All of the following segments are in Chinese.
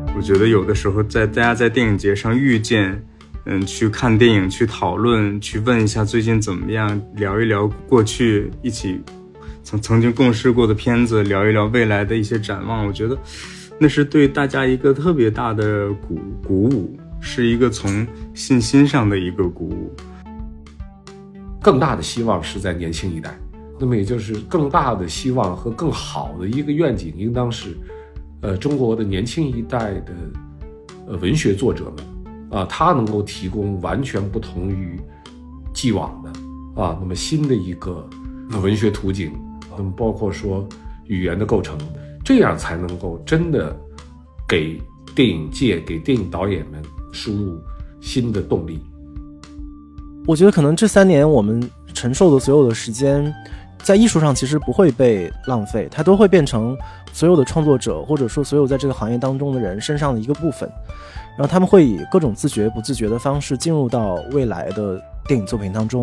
我觉得有的时候大家在电影节上遇见，去看电影，去讨论，去问一下最近怎么样，聊一聊过去一起曾经共事过的片子，聊一聊未来的一些展望。我觉得那是对大家一个特别大的鼓舞，是一个从信心上的一个鼓舞。 更大的希望是在年轻一代，那么也就是更大的希望和更好的一个愿景，应当是中国的年轻一代的文学作者们他能够提供完全不同于既往的那么新的一个文学途径，那么包括说语言的构成，这样才能够真的给电影界、给电影导演们输入新的动力。 我觉得可能这3年我们承受的所有的时间，在艺术上其实不会被浪费，它都会变成所有的创作者或者说所有在这个行业当中的人身上的一个部分，然后他们会以各种自觉不自觉的方式进入到未来的电影作品当中。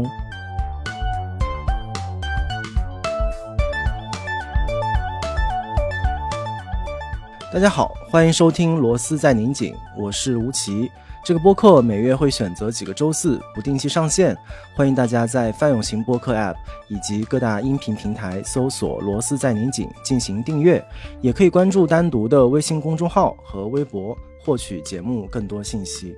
大家好，欢迎收听螺丝在拧紧，我是吴奇。这个播客每月会选择几个周四不定期上线，欢迎大家在范永行播客 App 以及各大音频平台搜索螺丝在拧紧进行订阅，也可以关注单独的微信公众号和微博获取节目更多信息。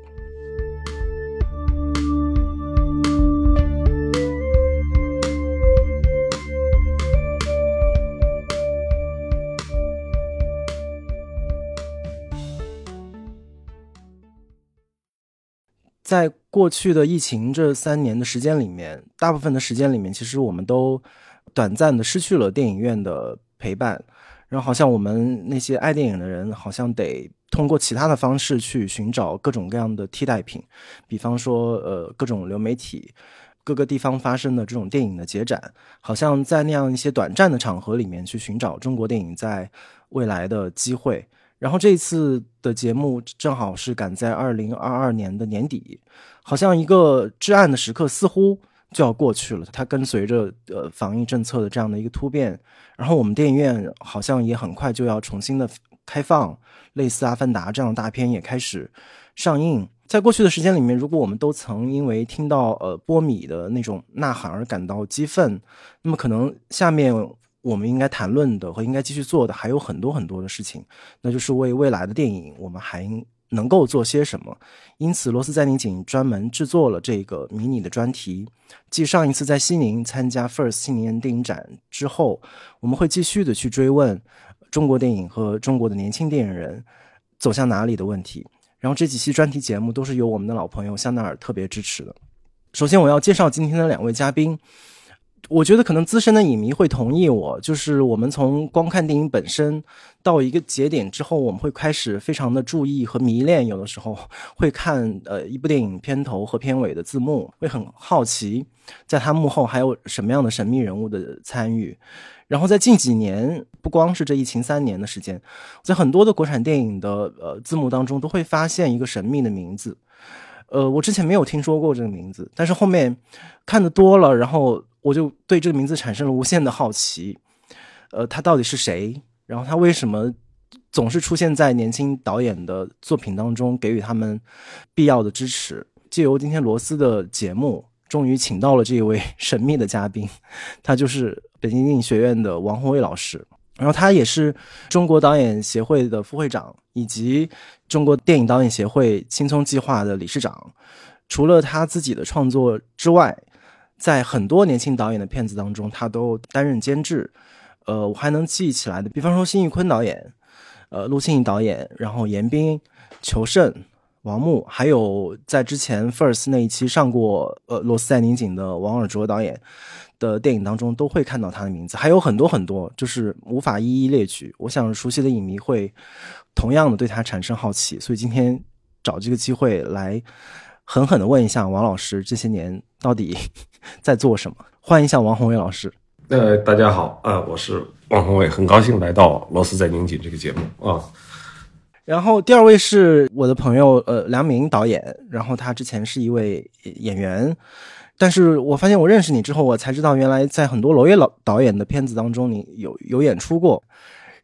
在过去的疫情这3年的时间里面，大部分的时间里面，其实我们都短暂的失去了电影院的陪伴，然后好像我们那些爱电影的人好像得通过其他的方式去寻找各种各样的替代品，比方说各种流媒体，各个地方发生的这种电影的节展，好像在那样一些短暂的场合里面去寻找中国电影在未来的机会。然后这一次的节目正好是赶在2022年的年底，好像一个至暗的时刻似乎就要过去了，它跟随着防疫政策的这样的一个突变，然后我们电影院好像也很快就要重新的开放，类似《阿凡达》这样的大片也开始上映。在过去的时间里面，如果我们都曾因为听到波米的那种呐喊而感到激愤，那么可能下面我们应该谈论的和应该继续做的还有很多很多的事情，那就是为未来的电影我们还能够做些什么。因此螺丝在拧紧专门制作了这个迷你的专题，继上一次在西宁参加 FIRST 青年电影展之后，我们会继续的去追问中国电影和中国的年轻电影人走向哪里的问题。然后这几期专题节目都是由我们的老朋友香奈儿特别支持的。首先我要介绍今天的2位嘉宾，我觉得可能资深的影迷会同意我，就是我们从光看电影本身到一个节点之后，我们会开始非常的注意和迷恋，有的时候会看一部电影片头和片尾的字幕，会很好奇在它幕后还有什么样的神秘人物的参与。然后在近几年，不光是这疫情3年的时间，在很多的国产电影的字幕当中都会发现一个神秘的名字，我之前没有听说过这个名字，但是后面看得多了，然后我就对这个名字产生了无限的好奇，他到底是谁？然后他为什么总是出现在年轻导演的作品当中，给予他们必要的支持？借由今天螺丝的节目，终于请到了这一位神秘的嘉宾，他就是北京电影学院的王宏伟老师。然后他也是中国导演协会的副会长，以及中国电影导演协会青葱计划的理事长。除了他自己的创作之外，在很多年轻导演的片子当中他都担任监制，我还能记起来的，比方说辛玉坤导演，陆庆怡导演，然后严彬、裘盛、王牧，还有在之前 FIRST 那一期上过螺丝在拧紧的王尔琢导演的电影当中都会看到他的名字，还有很多很多，就是无法一一列举。我想熟悉的影迷会同样的对他产生好奇，所以今天找这个机会来狠狠地问一下王老师这些年到底在做什么。欢迎一下王宏伟老师。 大家好，我是王宏伟，很高兴来到螺丝在拧紧这个节目啊。 然后第2位是我的朋友梁明导演，然后他之前是一位演员，但是我发现我认识你之后，我才知道原来在很多娄烨导演的片子当中你有演出过。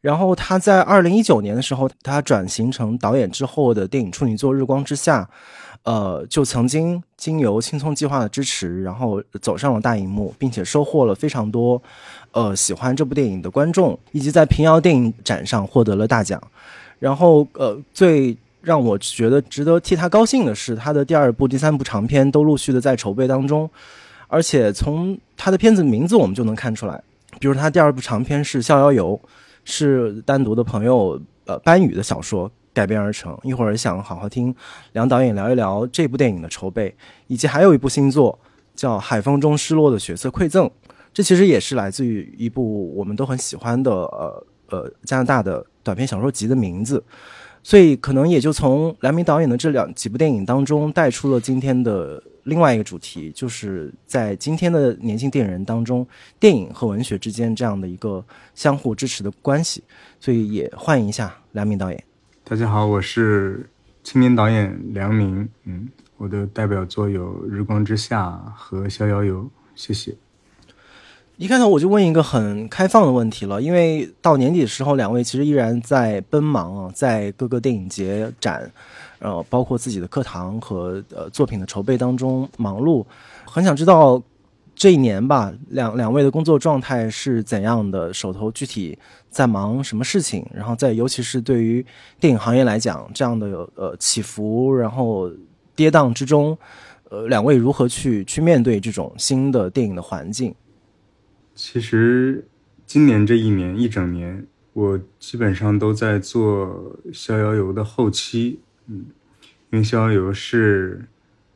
然后他在2019年的时候，他转型成导演之后的电影处女作《日光之下》，就曾经经由青葱计划的支持，然后走上了大荧幕，并且收获了非常多喜欢这部电影的观众，以及在平遥电影展上获得了大奖。然后最让我觉得值得替他高兴的是，他的第2部、第3部长片都陆续的在筹备当中，而且从他的片子名字我们就能看出来，比如他第2部长片是《逍遥游》，是单独的朋友班宇的小说改编而成。一会儿想好好听梁导演聊一聊这部电影的筹备，以及还有一部新作叫《海风中失落的血色馈赠》，这其实也是来自于一部我们都很喜欢的加拿大的短篇小说集的名字。所以可能也就从梁明导演的这几部电影当中带出了今天的另外一个主题，就是在今天的年轻电影人当中，电影和文学之间这样的一个相互支持的关系。所以也欢迎一下梁明导演。 大家好，我是青年导演梁明。我的代表作有《日光之下》和《逍遥游》，谢谢。 一开头我就问一个很开放的问题了，因为到年底的时候，两位其实依然在奔忙在各个电影节展，包括自己的课堂和作品的筹备当中忙碌。很想知道这一年吧，两位的工作状态是怎样的，手头具体在忙什么事情，然后尤其是对于电影行业来讲，这样的起伏，然后跌宕之中，两位如何去面对这种新的电影的环境？ 其实今年这一整年，我基本上都在做逍遥游的后期。因为逍遥游是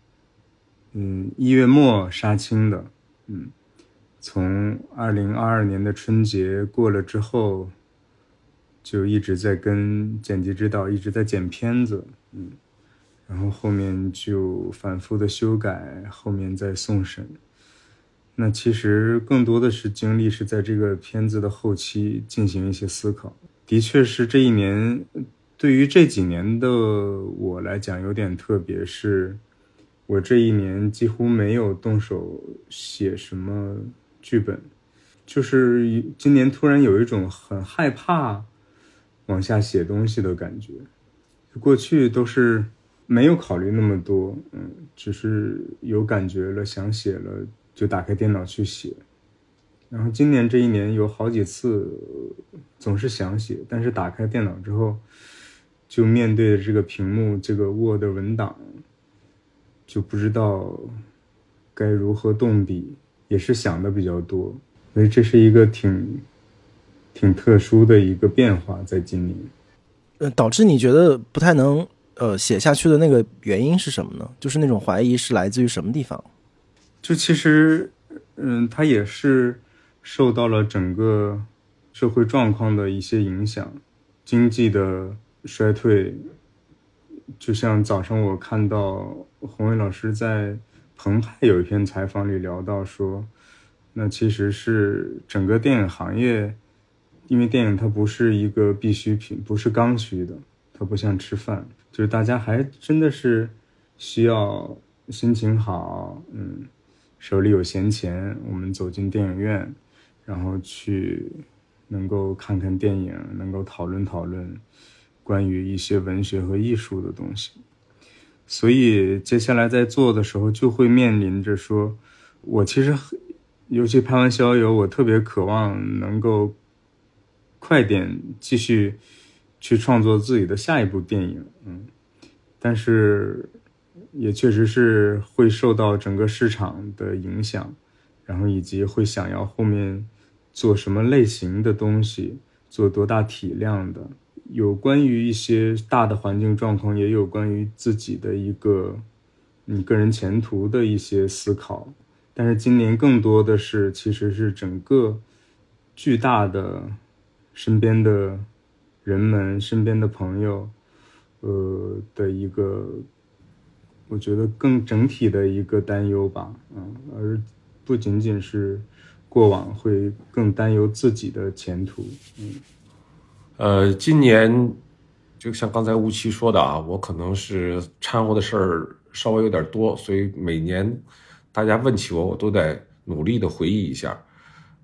1月末杀青的。从2022年的春节过了之后，就一直在跟剪辑指导一直在剪片子。然后后面就反复的修改，后面再送审。那其实更多的是精力是在这个片子的后期进行一些思考。的确是这一年，对于这几年的我来讲有点特别，是我这一年几乎没有动手写什么剧本，就是今年突然有一种很害怕往下写东西的感觉。过去都是没有考虑那么多，只是有感觉了想写了就打开电脑去写。然后今年这一年有好几次总是想写，但是打开电脑之后就面对着这个屏幕，这个 Word 文档，就不知道该如何动笔，也是想的比较多。所以这是一个挺特殊的一个变化在今年。 导致你觉得不太能写下去的那个原因是什么呢？就是那种怀疑是来自于什么地方？ 就其实它也是受到了整个社会状况的一些影响，经济的衰退。就像早上我看到洪伟老师在澎湃有一篇采访里聊到说，那其实是整个电影行业，因为电影它不是一个必需品，不是刚需的，它不像吃饭，就是大家还真的是需要心情好，手里有闲钱，我们走进电影院，然后去能够看看电影，能够讨论关于一些文学和艺术的东西。所以接下来在做的时候就会面临着说，我其实尤其拍完逍遥游，我特别渴望能够快点继续去创作自己的下一部电影。但是也确实是会受到整个市场的影响，然后以及会想要后面做什么类型的东西，做多大体量的，有关于一些大的环境状况，也有关于自己的一个个人前途的一些思考。但是今年更多的是其实是整个巨大的身边的人们，身边的朋友的一个，我觉得更整体的一个担忧吧。而不仅仅是过往会更担忧自己的前途。 今年就像刚才吴奇说的啊，我可能是掺和的事儿稍微有点多，所以每年大家问起我都得努力的回忆一下。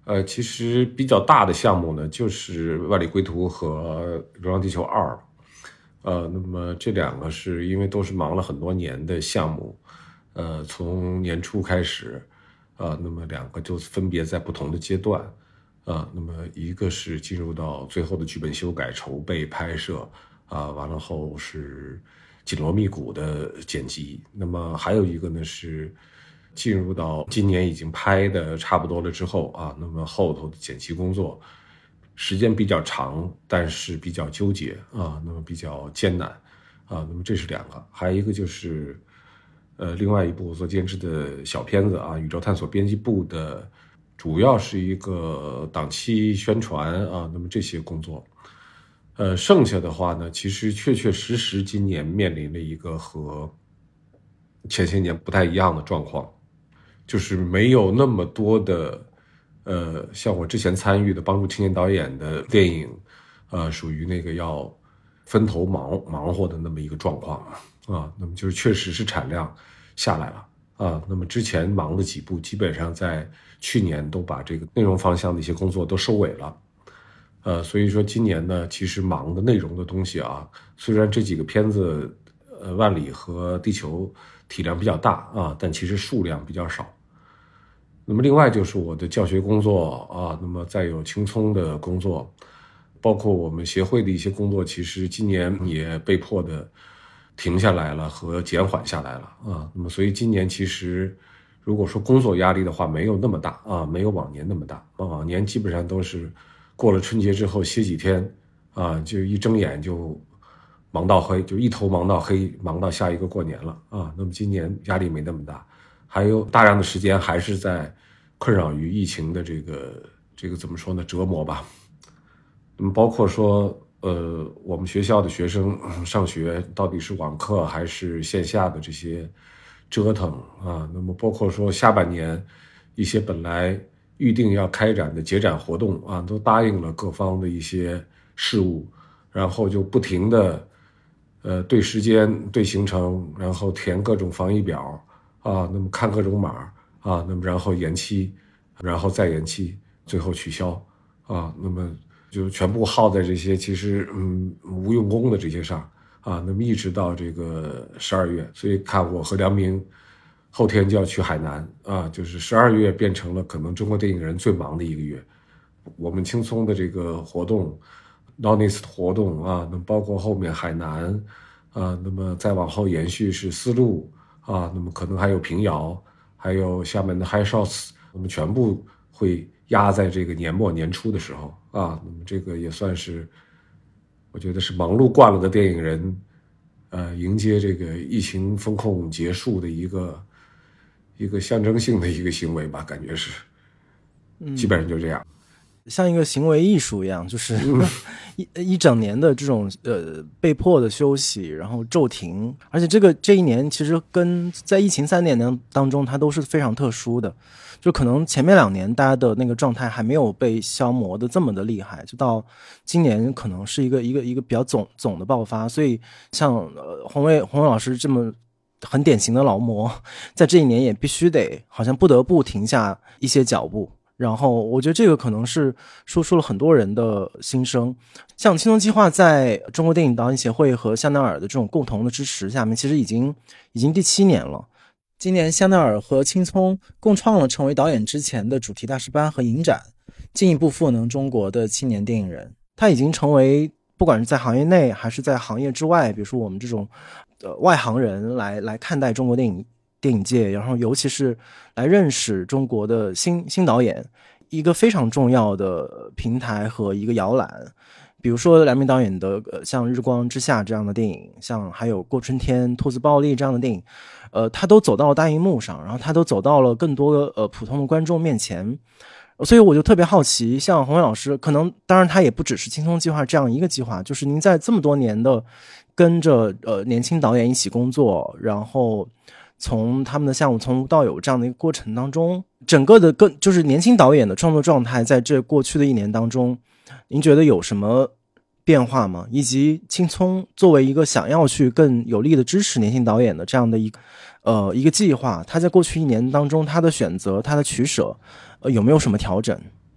其实比较大的项目呢，就是《万里归途》和《流浪地球2》。那么这两个是因为都是忙了很多年的项目，从年初开始，那么两个就分别在不同的阶段，那么一个是进入到最后的剧本修改、筹备、拍摄，完了后是紧锣密鼓的剪辑，那么还有一个呢是进入到今年已经拍的差不多了之后那么后头的剪辑工作时间比较长，但是比较纠结那么比较艰难那么这是两个，还有一个就是另外一部所监制的小片子宇宙探索编辑部的，主要是一个档期宣传那么这些工作。剩下的话呢，其实确确实实今年面临了一个和前些年不太一样的状况，就是没有那么多的像我之前参与的帮助青年导演的电影属于那个要分头忙活的那么一个状况那么就是确实是产量下来了那么之前忙的几部基本上在去年都把这个内容方向的一些工作都收尾了所以说今年呢，其实忙的内容的东西虽然这几个片子万里和地球体量比较大但其实数量比较少。那么另外就是我的教学工作那么再有青葱的工作，包括我们协会的一些工作，其实今年也被迫的停下来了和减缓下来了那么所以今年其实如果说工作压力的话没有那么大没有往年那么大往年基本上都是过了春节之后歇几天就一睁眼就忙到黑，就一头忙到黑，忙到下一个过年了那么今年压力没那么大，还有大量的时间还是在困扰于疫情的这个怎么说呢，折磨吧。那么包括说我们学校的学生上学到底是网课还是线下的这些折腾那么包括说下半年一些本来预定要开展的节展活动都答应了各方的一些事务，然后就不停的对时间对行程，然后填各种防疫表那么看各种码那么然后延期，然后再延期，最后取消那么就全部耗在这些其实无用功的这些上那么一直到这个12月，所以看我和梁明后天就要去海南就是12月变成了可能中国电影人最忙的一个月。我们青葱的这个活动 Nonis 的活动那么包括后面海南那么再往后延续是丝路那么可能还有平遥，还有厦门的 High Shots， 我们全部会压在这个年末年初的时候那么这个也算是我觉得是忙碌惯了的电影人迎接这个疫情风控结束的一个象征性的一个行为吧，感觉是基本上就这样， 像一个行为艺术一样，就是一整年的这种被迫的休息，然后骤停，而且这一年其实跟在疫情3年当中它都是非常特殊的，就可能前面2年大家的那个状态还没有被消磨的这么的厉害，就到今年可能是一个比较总的爆发，所以像洪伟老师这么很典型的劳模，在这一年也必须得好像不得不停下一些脚步。然后我觉得这个可能是说出了很多人的心声，像青葱计划在中国电影导演协会和香奈儿的这种共同的支持下面，其实已经第7年了。今年香奈儿和青葱共创了成为导演之前的主题大师班和影展，进一步赋能中国的青年电影人。他已经成为不管是在行业内还是在行业之外，比如说我们这种外行人来看待中国电影界，然后尤其是来认识中国的新导演，一个非常重要的平台和一个摇篮。比如说梁明导演的像《日光之下》这样的电影，像还有《过春天》《兔子暴力》这样的电影，他都走到了大荧幕上，然后他都走到了更多的普通的观众面前。所以我就特别好奇，像洪伟老师，可能当然他也不只是青葱计划这样一个计划，就是您在这么多年的跟着年轻导演一起工作，然后从他们的项目从无到有这样的一个过程当中，整个的就是年轻导演的创作状态在这过去的1年当中，您觉得有什么变化吗？以及青葱作为一个想要去更有力的支持年轻导演的这样的一个计划，他在过去1年当中他的选择他的取舍有没有什么调整？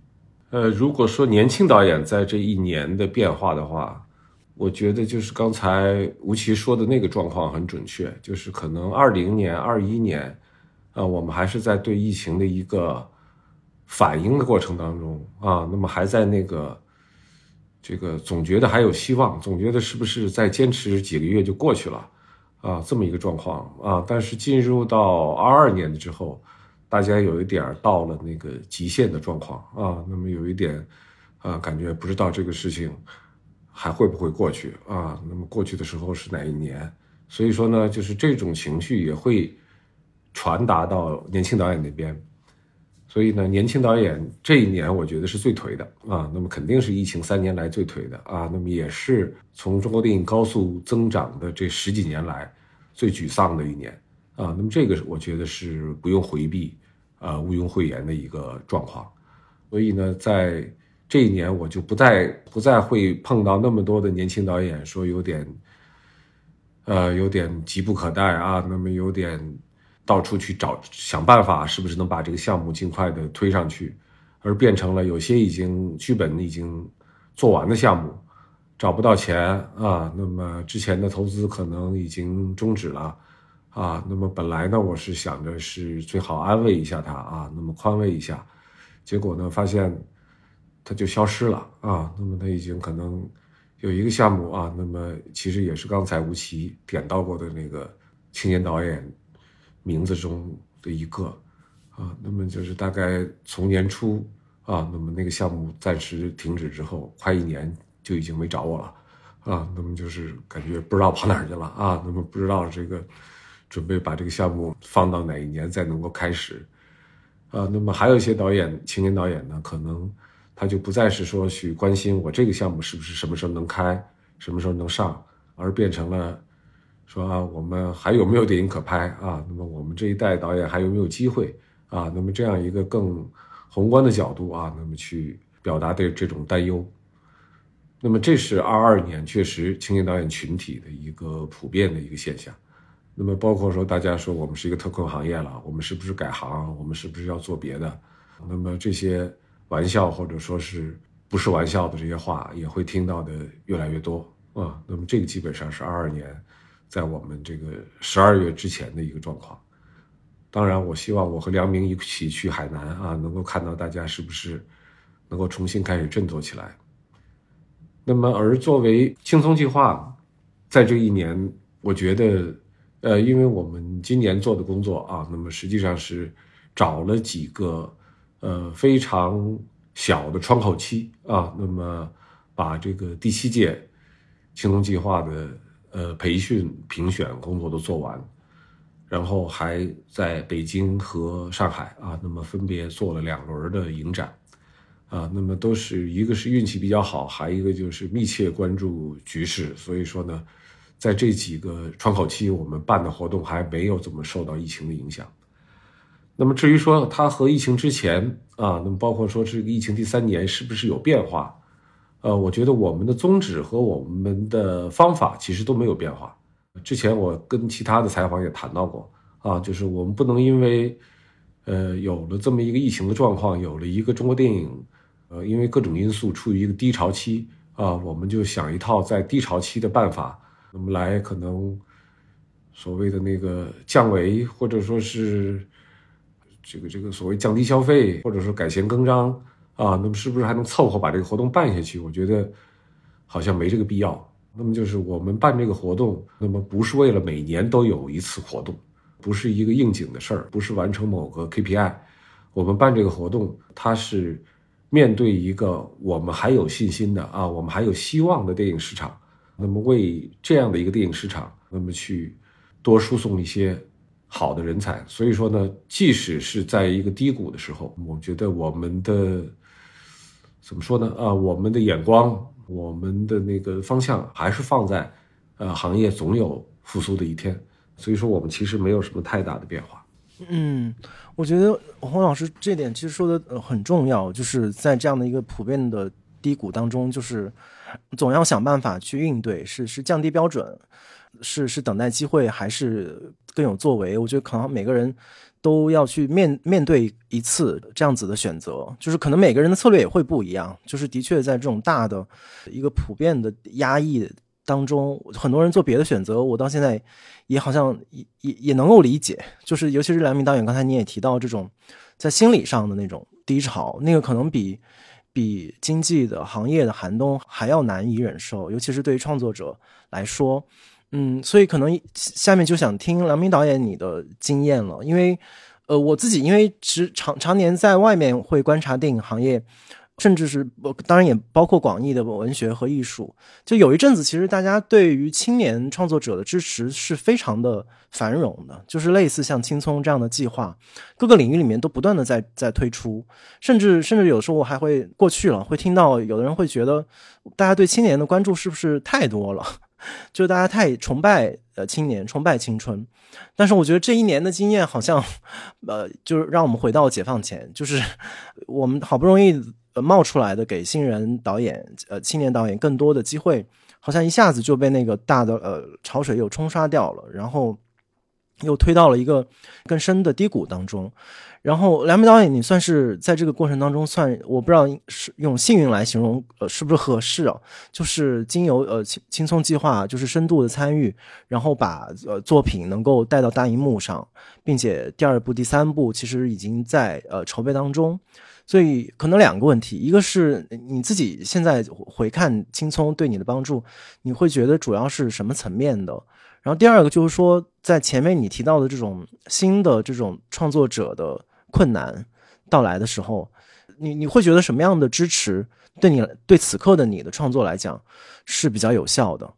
如果说年轻导演在这一年的变化的话，我觉得就是刚才吴奇说的那个状况很准确，就是可能20年、21年，我们还是在对疫情的一个反应的过程当中啊，那么还在这个总觉得还有希望，总觉得是不是再坚持几个月就过去了啊，这么一个状况啊。但是进入到22年之后，大家有一点到了那个极限的状况啊，那么有一点感觉不知道这个事情还会不会过去啊，那么过去的时候是哪一年。所以说呢，就是这种情绪也会传达到年轻导演那边。所以呢，年轻导演这一年我觉得是最颓的啊，那么肯定是疫情3年来最颓的啊，那么也是从中国电影高速增长的这10几年来最沮丧的一年啊，那么这个我觉得是不用回避毋庸讳言的一个状况。所以呢，在这一年我就不再会碰到那么多的年轻导演说有点急不可待啊，那么有点到处去想办法是不是能把这个项目尽快的推上去，而变成了有些剧本已经做完的项目找不到钱啊，那么之前的投资可能已经终止了啊，那么本来呢我是想着是最好安慰一下他啊，那么宽慰一下，结果呢发现他就消失了啊，那么他已经可能有一个项目啊，那么其实也是刚才吴奇点到过的那个青年导演名字中的一个啊，那么就是大概从年初啊，那么那个项目暂时停止之后，快1年就已经没找我了啊，那么就是感觉不知道跑哪儿去了啊，那么不知道这个准备把这个项目放到哪一年再能够开始啊，那么还有一些青年导演呢，可能他就不再是说去关心我这个项目是不是什么时候能开，什么时候能上，而变成了说啊，我们还有没有电影可拍啊？那么我们这一代导演还有没有机会啊？那么这样一个更宏观的角度啊，那么去表达对这种担忧。那么这是22年确实青年导演群体的一个普遍的一个现象。那么包括说大家说我们是一个特困行业了，我们是不是改行？我们是不是要做别的？那么这些玩笑或者说是不是玩笑的这些话也会听到的越来越多啊。那么这个基本上是22年在我们这个12月之前的一个状况。当然我希望我和梁明一起去海南啊，能够看到大家是不是能够重新开始振作起来。那么而作为轻松计划在这一年，我觉得因为我们今年做的工作啊，那么实际上是找了几个非常小的窗口期啊，那么把这个第7届轻松计划的培训评选工作都做完，然后还在北京和上海啊，那么分别做了2轮的影展啊，那么都是一个是运气比较好，还一个就是密切关注局势，所以说呢，在这几个窗口期我们办的活动还没有怎么受到疫情的影响。那么至于说它和疫情之前啊，那么包括说这个疫情第3年是不是有变化，我觉得我们的宗旨和我们的方法其实都没有变化。之前我跟其他的采访也谈到过啊，就是我们不能因为有了这么一个疫情的状况，有了一个中国电影因为各种因素处于一个低潮期啊，我们就想一套在低潮期的办法，那么来可能所谓的那个降维，或者说是这个所谓降低消费，或者说改弦更张啊，那么是不是还能凑合把这个活动办下去？我觉得好像没这个必要。那么就是我们办这个活动，那么不是为了每年都有一次活动，不是一个应景的事儿，不是完成某个 KPI。我们办这个活动，它是面对一个我们还有信心的啊，我们还有希望的电影市场，那么为这样的一个电影市场，那么去多输送一些好的人才。所以说呢，即使是在一个低谷的时候，我觉得我们的怎么说呢啊，我们的眼光，我们的那个方向还是放在行业总有复苏的一天。所以说我们其实没有什么太大的变化。 我觉得洪老师这点其实说的很重要，就是在这样的一个普遍的低谷当中，就是总要想办法去应对，是降低标准，是等待机会，还是更有作为？我觉得可能每个人都要去面对一次这样子的选择，就是可能每个人的策略也会不一样，就是的确在这种大的一个普遍的压抑当中，很多人做别的选择，我到现在也好像也能够理解，就是尤其是梁明导演刚才你也提到这种在心理上的那种低潮，那个可能比经济的行业的寒冬还要难以忍受，尤其是对于创作者来说。所以可能下面就想听梁明导演你的经验了，因为我自己因为常年在外面会观察电影行业，甚至是当然也包括广义的文学和艺术，就有一阵子其实大家对于青年创作者的支持是非常的繁荣的，就是类似像青葱这样的计划，各个领域里面都不断的在推出，甚至有时候我还会过去了，会听到有的人会觉得大家对青年的关注是不是太多了，就是大家太崇拜青年，崇拜青春。但是我觉得这一年的经验好像就是让我们回到解放前，就是我们好不容易冒出来的给新人导演青年导演更多的机会，好像一下子就被那个大的潮水又冲刷掉了，然后又推到了一个更深的低谷当中。然后梁明导演你算是在这个过程当中算，我不知道是用幸运来形容是不是合适啊，就是经由青葱计划就是深度的参与，然后把作品能够带到大荧幕上，并且第2部第3部其实已经在筹备当中。所以可能2个问题，一个是你自己现在回看青葱对你的帮助，你会觉得主要是什么层面的？然后第2个就是说，在前面你提到的这种新的这种创作者的困难到来的时候，你会觉得什么样的支持对此刻的你的创作来讲是比较有效的？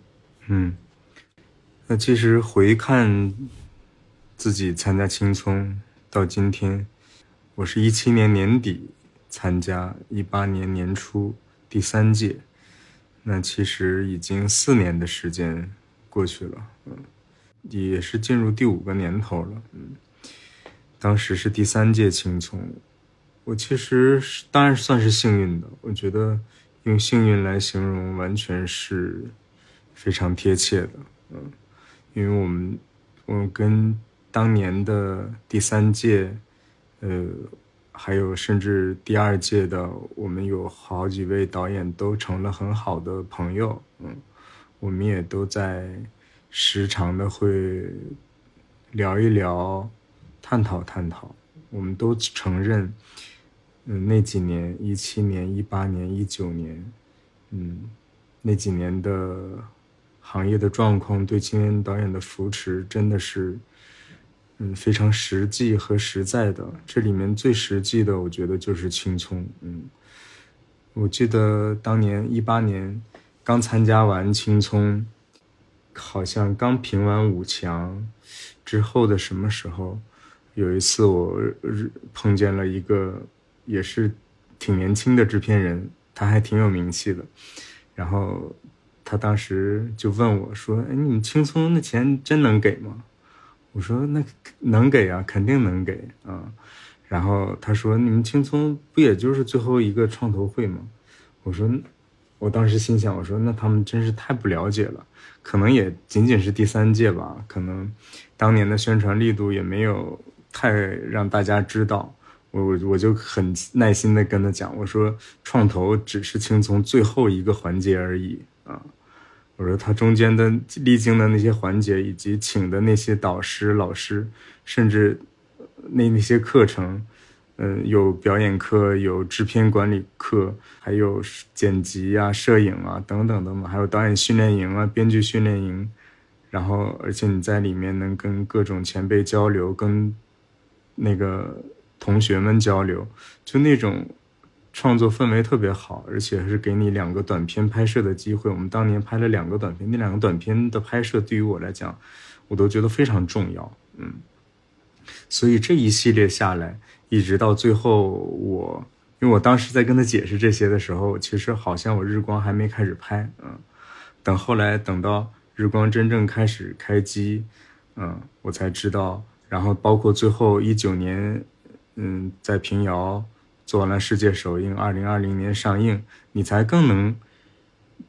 那其实回看自己参加青葱到今天，我是17年年底参加18年年初第3届，那其实已经4年的时间过去了，也是进入第5个年头了。当时是第3届青葱，我其实当然算是幸运的，我觉得用幸运来形容完全是非常贴切的。因为我们跟当年的第3届还有甚至第2届的，我们有好几位导演都成了很好的朋友。我们也都在时常的会聊一聊，探讨，我们都承认，那几年17年、18年、19年，那几年的行业的状况对青年导演的扶持真的是，非常实际和实在的。这里面最实际的，我觉得就是青葱。我记得当年18年刚参加完青葱，好像刚评完5强之后的什么时候，有一次我碰见了一个也是挺年轻的制片人，他还挺有名气的，然后他当时就问我说，你们青葱的钱真能给吗？我说那能给啊，肯定能给啊。然后他说你们青葱不也就是最后一个创投会吗？我当时心想，我说那他们真是太不了解了，可能也仅仅是第3届吧，可能当年的宣传力度也没有太让大家知道。我就很耐心的跟他讲，我说创投只是青葱最后一个环节而已啊。我说他中间的历经的那些环节，以及请的那些导师老师，甚至那些课程，有表演课，有制片管理课，还有剪辑啊、摄影啊等等的嘛，还有导演训练营啊、编剧训练营，然后而且你在里面能跟各种前辈交流，跟那个同学们交流，就那种创作氛围特别好，而且是给你2个短片拍摄的机会。我们当年拍了2个短片，那2个短片的拍摄对于我来讲，我都觉得非常重要。所以这一系列下来，一直到最后因为我当时在跟他解释这些的时候，其实好像我日光还没开始拍，等到日光真正开始开机，我才知道。然后包括最后19年，在平遥做完了世界首映，2020年上映，你才更能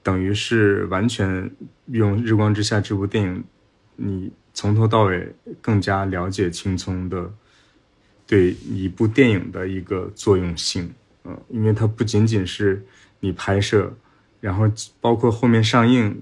等于是完全用《日光之下》这部电影，你从头到尾更加了解青葱的对一部电影的一个作用性。因为它不仅仅是你拍摄，然后包括后面上映，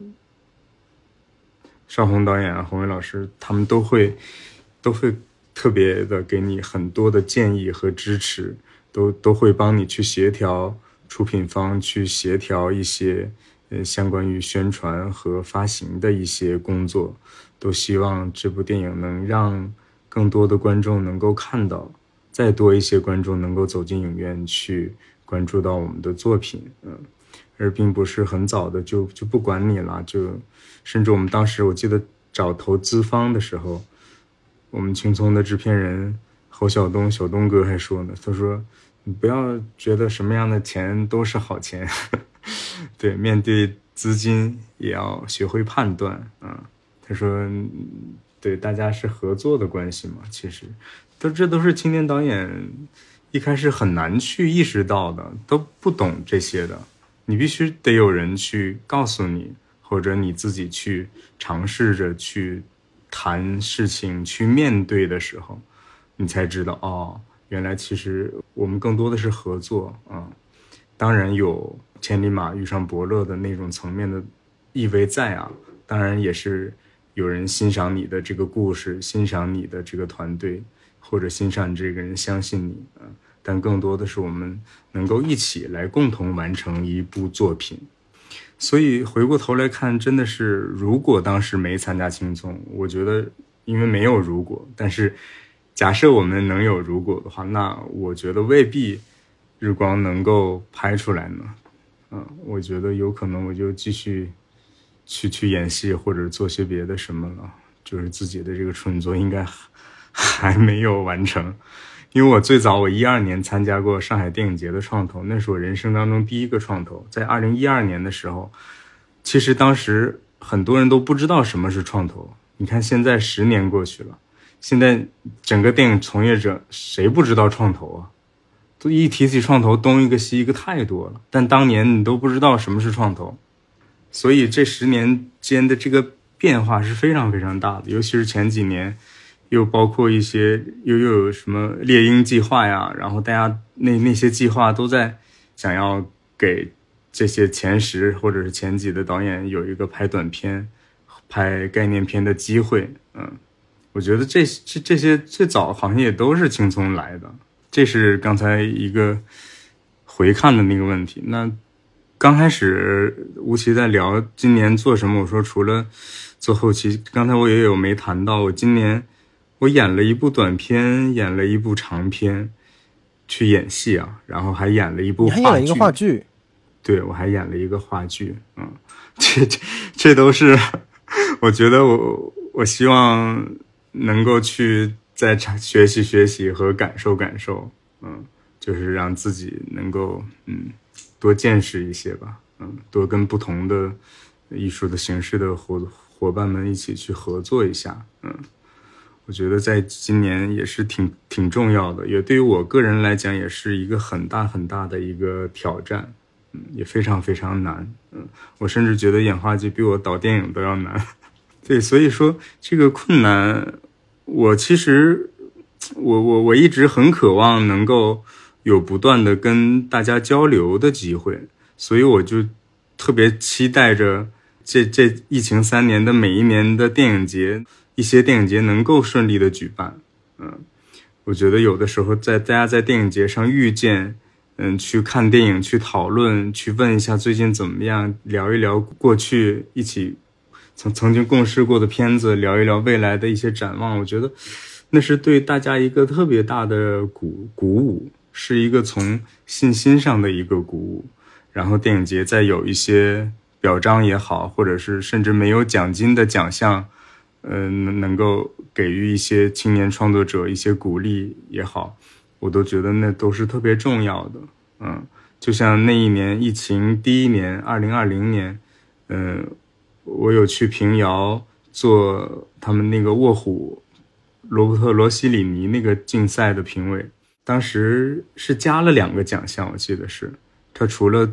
邵宏导演啊、洪伟老师他们都会特别的给你很多的建议和支持，都会帮你去协调出品方，去协调一些相关于宣传和发行的一些工作，都希望这部电影能让更多的观众能够看到，再多一些观众能够走进影院去关注到我们的作品。而并不是很早的就不管你了，甚至我们当时我记得找投资方的时候，我们青葱的制片人侯晓东小东哥还说呢，他说你不要觉得什么样的钱都是好钱对，面对资金也要学会判断他说对，大家是合作的关系嘛，其实这都是青年导演一开始很难去意识到的，都不懂这些的，你必须得有人去告诉你，或者你自己去尝试着去谈事情，去面对的时候，你才知道原来其实我们更多的是合作当然有千里马遇上伯乐的那种层面的意味在当然也是有人欣赏你的这个故事，欣赏你的这个团队，或者欣赏你这个人，相信你但更多的是我们能够一起来共同完成一部作品。所以回过头来看，真的是如果当时没参加青葱，我觉得因为没有如果，但是假设我们能有如果的话，那我觉得未必日光能够拍出来呢我觉得有可能我就继续去演戏，或者做些别的什么了，就是自己的这个处女作应该还没有完成。因为我最早我12年参加过上海电影节的创投，那是我人生当中第一个创投，在2012年的时候，其实当时很多人都不知道什么是创投，你看现在10年过去了，现在整个电影从业者谁不知道创投都一提起创投东一个西一个太多了，但当年你都不知道什么是创投，所以这10年间的这个变化是非常非常大的，尤其是前几年又包括一些又有什么猎鹰计划呀，然后大家那些计划都在想要给这些前10或者是前几的导演有一个拍短片拍概念片的机会我觉得这些最早好像也都是青葱来的，这是刚才一个回看的那个问题。那刚开始吴奇在聊今年做什么，我说除了做后期，刚才我也有没谈到，我今年我演了一部短片，演了一部长片，去演戏然后还演了一部话剧。 你还演了一个话剧？ 对，我还演了一个话剧这都是我觉得我希望能够去再学习和感受就是让自己能够多见识一些吧多跟不同的艺术的形式的伙伴们一起去合作一下我觉得在今年也是挺重要的，也对于我个人来讲也是一个很大很大的一个挑战也非常非常难我甚至觉得演话剧比我导电影都要难对，所以说这个困难我其实我一直很渴望能够有不断的跟大家交流的机会，所以我就特别期待着这疫情3年的每一年的电影节，一些电影节能够顺利的举办我觉得有的时候大家在电影节上遇见去看电影，去讨论，去问一下最近怎么样，聊一聊过去一起曾经共事过的片子，聊一聊未来的一些展望，我觉得那是对大家一个特别大的鼓舞，是一个从信心上的一个鼓舞。然后电影节再有一些表彰也好，或者是甚至没有奖金的奖项能够给予一些青年创作者一些鼓励也好，我都觉得那都是特别重要的就像那一年疫情第一年2020年我有去平遥做他们那个卧虎罗伯特罗西里尼那个竞赛的评委，当时是加了2个奖项，我记得是他除了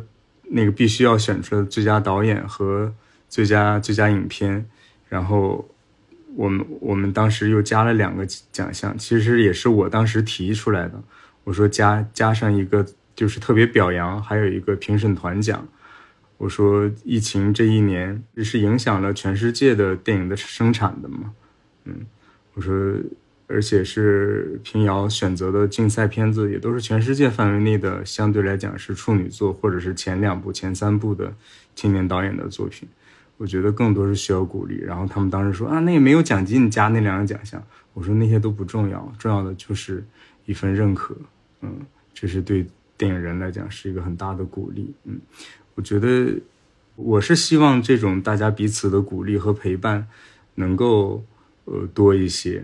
那个必须要选出最佳导演和最佳影片，然后我们当时又加了2个奖项，其实也是我当时提出来的，我说加上一个就是特别表扬，还有一个评审团奖。我说疫情这1年是影响了全世界的电影的生产的嘛，我说而且是平遥选择的竞赛片子也都是全世界范围内的，相对来讲是处女作或者是前2部前3部的青年导演的作品，我觉得更多是需要鼓励。然后他们当时说啊，那也没有奖金，你加那2个奖项。我说那些都不重要，重要的就是一份认可，这是对电影人来讲是一个很大的鼓励。我觉得我是希望这种大家彼此的鼓励和陪伴能够多一些。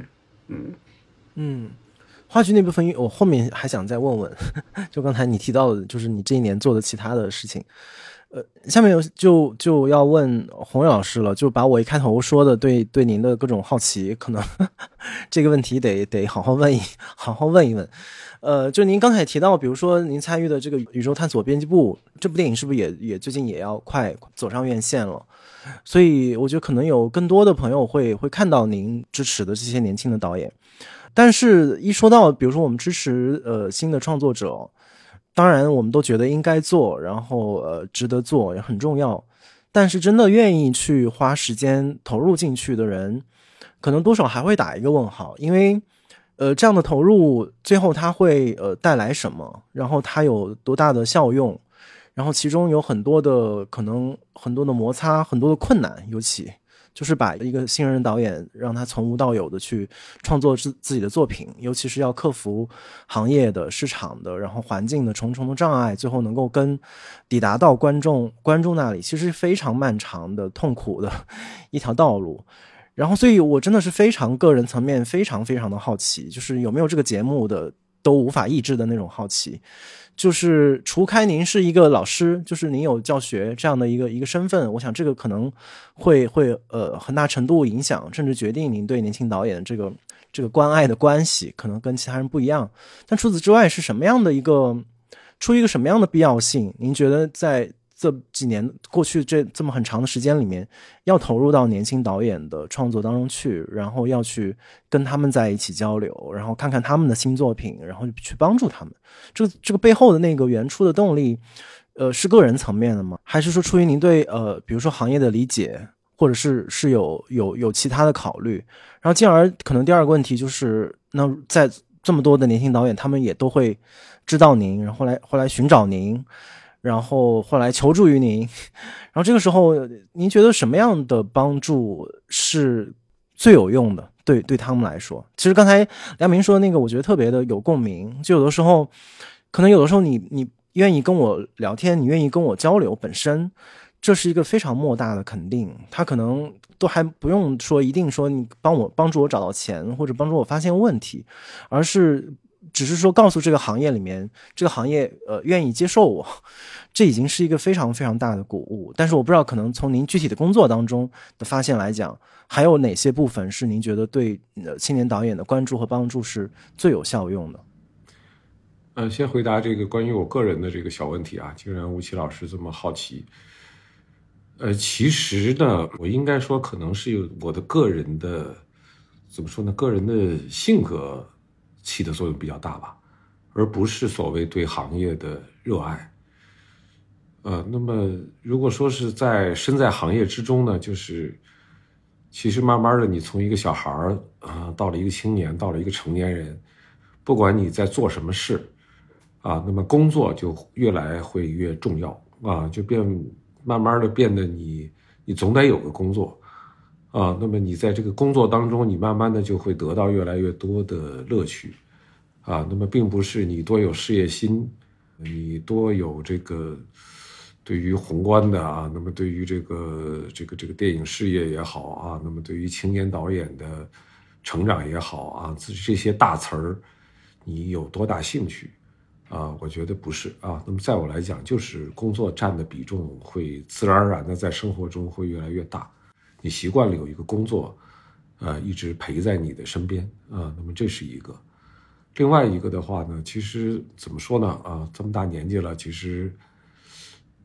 话剧那部分我后面还想再问问，就刚才你提到的就是你这1年做的其他的事情。下面就要问洪伟老师了，就把我一开头说的对您的各种好奇，可能这个问题得好好问一问。就您刚才也提到，比如说您参与的这个宇宙探索编辑部这部电影，是不是也最近也要快走上院线了？所以我觉得可能有更多的朋友会看到您支持的这些年轻的导演。但是一说到比如说我们支持新的创作者，当然我们都觉得应该做，然后值得做也很重要，但是真的愿意去花时间投入进去的人，可能多少还会打一个问号，因为这样的投入最后它会带来什么，然后它有多大的效用，然后其中有很多的可能很多的摩擦，很多的困难，尤其就是把一个新人导演让他从无到有的去创作自己的作品，尤其是要克服行业的市场的然后环境的重重的障碍，最后能够抵达到观众那里，其实非常漫长的痛苦的一条道路。然后所以我真的是非常个人层面非常非常的好奇，就是有没有这个节目的都无法抑制的那种好奇，就是除开您是一个老师，就是您有教学这样的一个身份，我想这个可能会很大程度影响甚至决定您对年轻导演这个关爱的关系可能跟其他人不一样。但除此之外是什么样的出于一个什么样的必要性，您觉得在这几年过去这么很长的时间里面，要投入到年轻导演的创作当中去，然后要去跟他们在一起交流，然后看看他们的新作品，然后去帮助他们，这个背后的那个原初的动力是个人层面的吗？还是说出于您对比如说行业的理解，或者是有其他的考虑？然后进而可能第二个问题就是，那在这么多的年轻导演，他们也都会知道您，然后后来寻找您，然后后来求助于您，然后这个时候您觉得什么样的帮助是最有用的？对他们来说，其实刚才梁明说的那个我觉得特别的有共鸣，就有的时候你愿意跟我聊天，你愿意跟我交流，本身这是一个非常莫大的肯定，他可能都还不用说一定说你帮助我找到钱或者帮助我发现问题，而是只是说告诉这个行业里面这个行业愿意接受我，这已经是一个非常非常大的鼓舞。但是我不知道可能从您具体的工作当中的发现来讲，还有哪些部分是您觉得对青年导演的关注和帮助是最有效用的？ 先回答这个关于我个人的这个小问题啊，既然吴奇老师这么好奇，其实呢，我应该说可能是有我的个人的怎么说呢，个人的性格起的作用比较大吧，而不是所谓对行业的热爱。那么如果说是身在行业之中呢，就是其实慢慢的你从一个小孩到了一个青年，到了一个成年人，不管你在做什么事那么工作就越来会越重要就慢慢的变得你总得有个工作那么你在这个工作当中，你慢慢的就会得到越来越多的乐趣那么并不是你多有事业心，你多有这个对于宏观的那么对于这个电影事业也好那么对于青年导演的成长也好这些大词儿你有多大兴趣我觉得不是那么在我来讲，就是工作占的比重会自然而然的在生活中会越来越大，你习惯了有一个工作一直陪在你的身边那么这是一个。另外一个的话呢，其实怎么说呢这么大年纪了，其实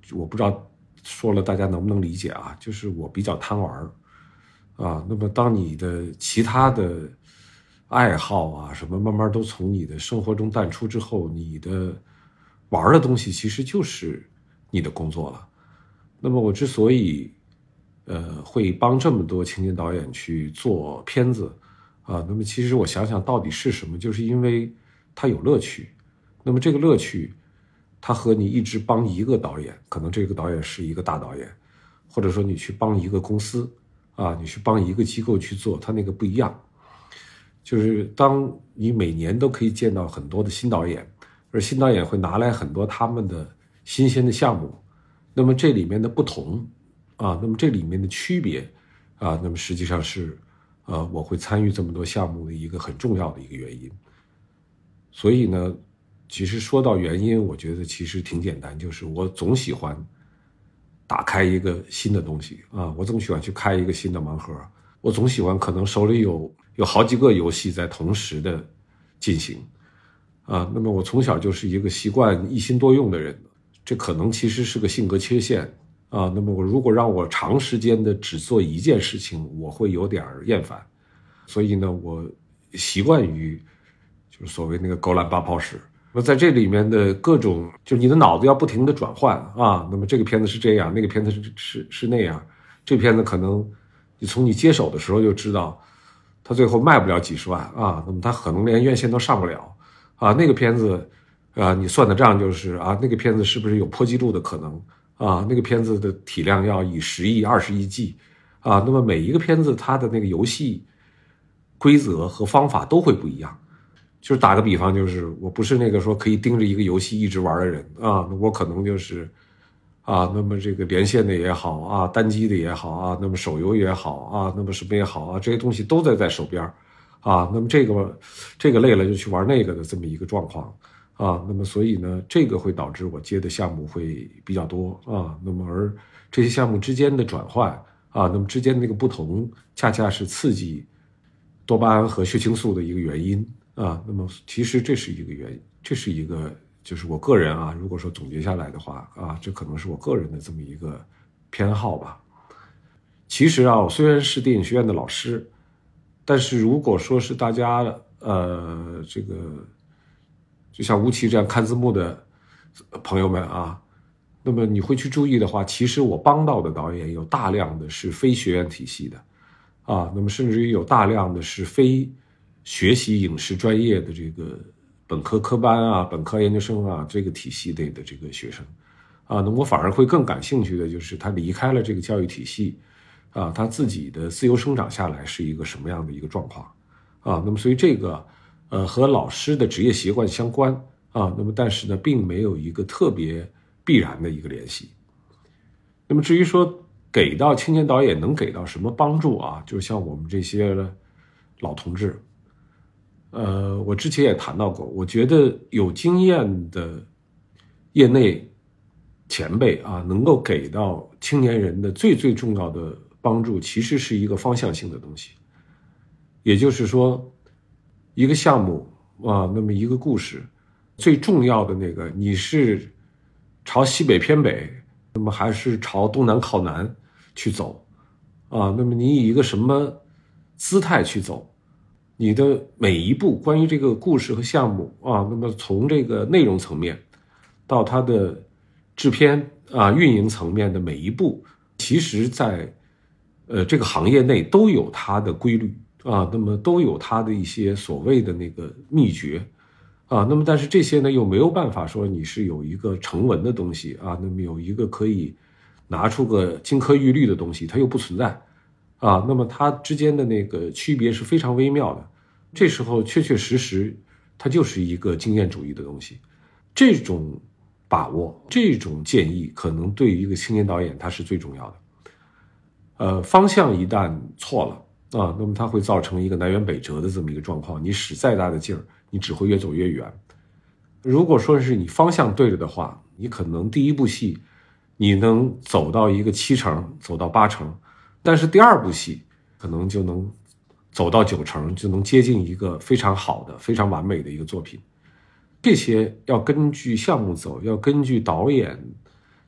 我不知道说了大家能不能理解啊，就是我比较贪玩啊。那么当你的其他的爱好啊什么慢慢都从你的生活中淡出之后，你的玩的东西其实就是你的工作了。那么我之所以会帮这么多青年导演去做片子啊，那么其实我想想到底是什么，就是因为它有乐趣。那么这个乐趣它和你一直帮一个导演，可能这个导演是一个大导演，或者说你去帮一个公司啊，你去帮一个机构去做，它那个不一样。就是当你每年都可以见到很多的新导演，而新导演会拿来很多他们的新鲜的项目，那么这里面的不同啊，那么这里面的区别啊，那么实际上是我会参与这么多项目的一个很重要的一个原因。所以呢，其实说到原因，我觉得其实挺简单，就是我总喜欢打开一个新的东西啊，我总喜欢去开一个新的盲盒，我总喜欢可能手里有好几个游戏在同时的进行啊。那么我从小就是一个习惯一心多用的人，这可能其实是个性格缺陷啊。那么我如果让我长时间的只做一件事情，我会有点厌烦。所以呢，我习惯于就是所谓那个勾栏八炮式。那在这里面的各种，就是你的脑子要不停的转换啊。那么这个片子是这样，那个片子是那样。这片子可能你从你接手的时候就知道，它最后卖不了几十万啊，那么它可能连院线都上不了啊。那个片子啊，你算的账就是啊，那个片子是不是有破纪录的可能啊？那个片子的体量要以10亿、20亿计啊。那么每一个片子它的那个游戏规则和方法都会不一样。就是打个比方，就是我不是那个说可以盯着一个游戏一直玩的人啊，我可能就是啊，那么这个连线的也好啊，单机的也好啊，那么手游也好啊，那么什么也好啊，这些东西都在手边啊。那么这个累了就去玩那个的这么一个状况啊。那么所以呢，这个会导致我接的项目会比较多啊。那么而这些项目之间的转换啊，那么之间的那个不同，恰恰是刺激多巴胺和血清素的一个原因啊。那么其实这是一个原因，这是一个就是我个人啊，如果说总结下来的话啊，这可能是我个人的这么一个偏好吧。其实啊，我虽然是电影学院的老师，但是如果说是大家这个就像吴奇这样看字幕的朋友们啊，那么你会去注意的话，其实我帮到的导演有大量的是非学院体系的啊，那么甚至于有大量的是非学习影视专业的这个本科科班啊、本科研究生啊这个体系内的这个学生啊，那我反而会更感兴趣的就是他离开了这个教育体系啊，他自己的自由生长下来是一个什么样的一个状况啊？那么所以这个和老师的职业习惯相关啊，那么但是呢，并没有一个特别必然的一个联系。那么至于说给到青年导演能给到什么帮助啊？就像我们这些老同志。我之前也谈到过，我觉得有经验的业内前辈啊，能够给到青年人的最重要的帮助，其实是一个方向性的东西。也就是说，一个项目啊，那么一个故事，最重要的那个，你是朝西北偏北，那么还是朝东南靠南去走啊？那么你以一个什么姿态去走？你的每一步关于这个故事和项目啊，那么从这个内容层面到它的制片啊、运营层面的每一步，其实在这个行业内都有它的规律啊，那么都有它的一些所谓的那个秘诀啊，那么但是这些呢又没有办法说你是有一个成文的东西啊，那么有一个可以拿出个金科玉律的东西，它又不存在啊，那么它之间的那个区别是非常微妙的。这时候确实它就是一个经验主义的东西，这种把握，这种建议可能对于一个青年导演它是最重要的。方向一旦错了啊，那么它会造成一个南辕北辙的这么一个状况，你使再大的劲儿，你只会越走越远。如果说是你方向对了的话，你可能第一部戏你能走到一个7成，走到8成，但是第二部戏可能就能走到9成，就能接近一个非常好的、非常完美的一个作品。这些要根据项目走，要根据导演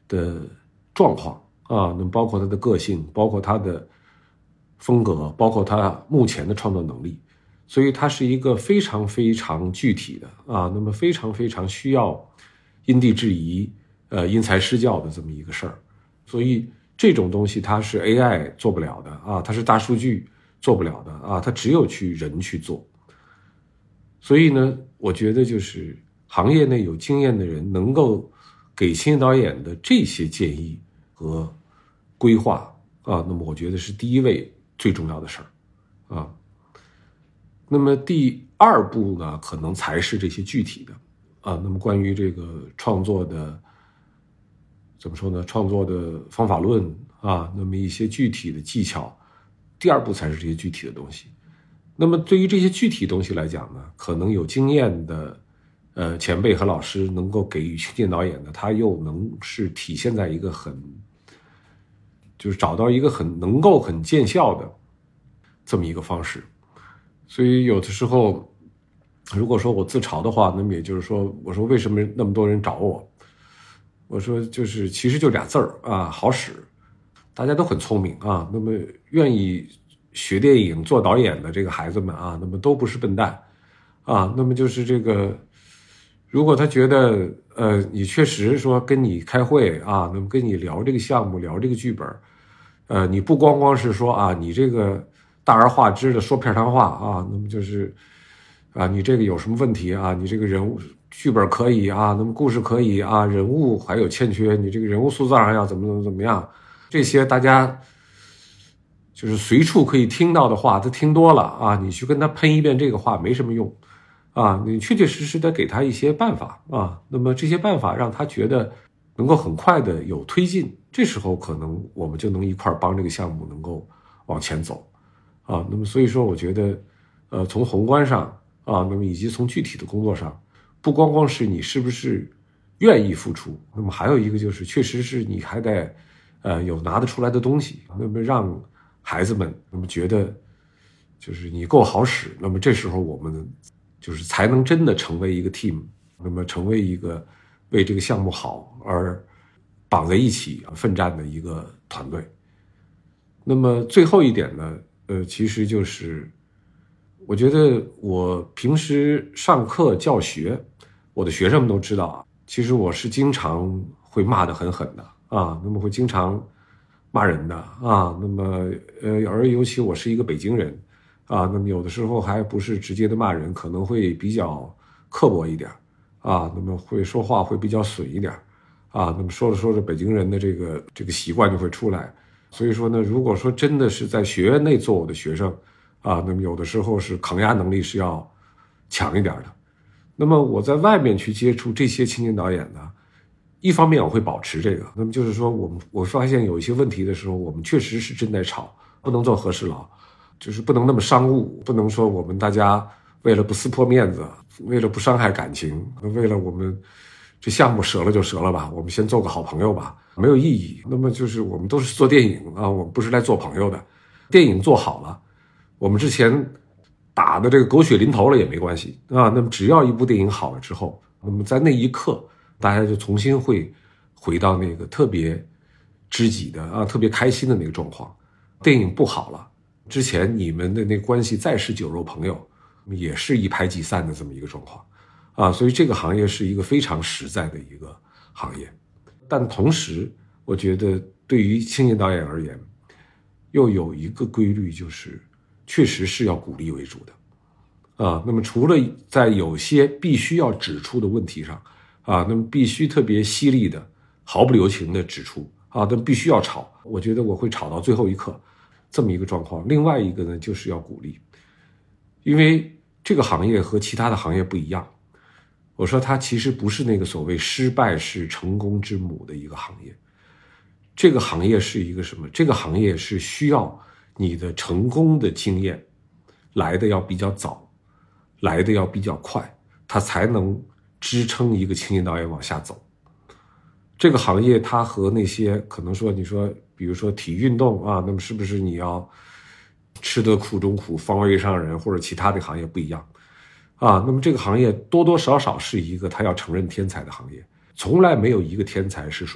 的状况啊，那么包括他的个性，包括他的风格，包括他目前的创作能力，所以它是一个非常非常具体的啊，那么非常非常需要因地制宜，因材施教的这么一个事儿。所以这种东西它是 AI 做不了的啊，它是大数据做不了的啊，它只有人去做。所以呢，我觉得就是行业内有经验的人能够给青年导演的这些建议和规划啊，那么我觉得是第一位最重要的事儿啊。那么第二步呢，可能才是这些具体的啊。那么关于这个创作的怎么说呢？创作的方法论啊，那么一些具体的技巧，第二步才是这些具体的东西。那么对于这些具体东西来讲呢，可能有经验的前辈和老师能够给予青年导演的，他又能是体现在一个就是找到一个能够很见效的这么一个方式。所以有的时候如果说我自嘲的话，那么也就是说，我说为什么那么多人找我，我说就是其实就俩字儿啊，好使。大家都很聪明啊，那么愿意学电影做导演的这个孩子们啊，那么都不是笨蛋啊，那么就是这个如果他觉得你确实说跟你开会啊，那么跟你聊这个项目聊这个剧本，你不光光是说啊你这个大而化之的说片谈话啊，那么就是啊你这个有什么问题啊，你这个人物剧本可以啊，那么故事可以啊，人物还有欠缺，你这个人物塑造上要怎么样，这些大家就是随处可以听到的话，他听多了啊，你去跟他喷一遍这个话没什么用啊，你确确实实的给他一些办法啊，那么这些办法让他觉得能够很快的有推进，这时候可能我们就能一块帮这个项目能够往前走啊。那么所以说我觉得从宏观上啊，那么以及从具体的工作上，不光光是你是不是愿意付出，那么还有一个就是确实是你还得有拿得出来的东西，那么让孩子们那么觉得就是你够好使，那么这时候我们就是才能真的成为一个 team， 那么成为一个为这个项目好而绑在一起奋战的一个团队。那么最后一点呢，其实就是我觉得我平时上课教学，我的学生们都知道啊，其实我是经常会骂得很狠的啊，那么会经常骂人的啊，那么而尤其我是一个北京人啊，那么有的时候还不是直接的骂人，可能会比较刻薄一点啊，那么会说话会比较损一点啊，那么说着说着北京人的这个习惯就会出来。所以说呢，如果说真的是在学院内做我的学生啊，那么有的时候是抗压能力是要强一点的。那么我在外面去接触这些青年导演呢，一方面我会保持这个，那么就是说我发现有一些问题的时候，我们确实是真在吵，不能做和事佬，就是不能那么商务，不能说我们大家为了不撕破面子，为了不伤害感情，为了我们这项目折了就折了吧，我们先做个好朋友吧，没有意义。那么就是我们都是做电影啊，我们不是来做朋友的。电影做好了，我们之前打的这个狗血淋头了也没关系啊。那么只要一部电影好了之后，那么在那一刻，大家就重新会回到那个特别知己的啊，特别开心的那个状况。电影不好了，之前你们的那关系再是酒肉朋友，也是一拍即散的这么一个状况啊。所以这个行业是一个非常实在的一个行业，但同时我觉得对于青年导演而言，又有一个规律，就是确实是要鼓励为主的啊。那么除了在有些必须要指出的问题上啊，那么必须特别犀利的毫不留情的指出啊，那么必须要吵，我觉得我会吵到最后一刻这么一个状况。另外一个呢，就是要鼓励，因为这个行业和其他的行业不一样，我说它其实不是那个所谓失败是成功之母的一个行业。这个行业是一个什么？这个行业是需要你的成功的经验来的要比较早，来的要比较快，它才能支撑一个青年导演往下走。这个行业它和那些可能说你说比如说体育运动啊，那么是不是你要吃得苦中苦，方为上人，或者其他的行业不一样啊？那么这个行业多多少少是一个他要承认天才的行业，从来没有一个天才是说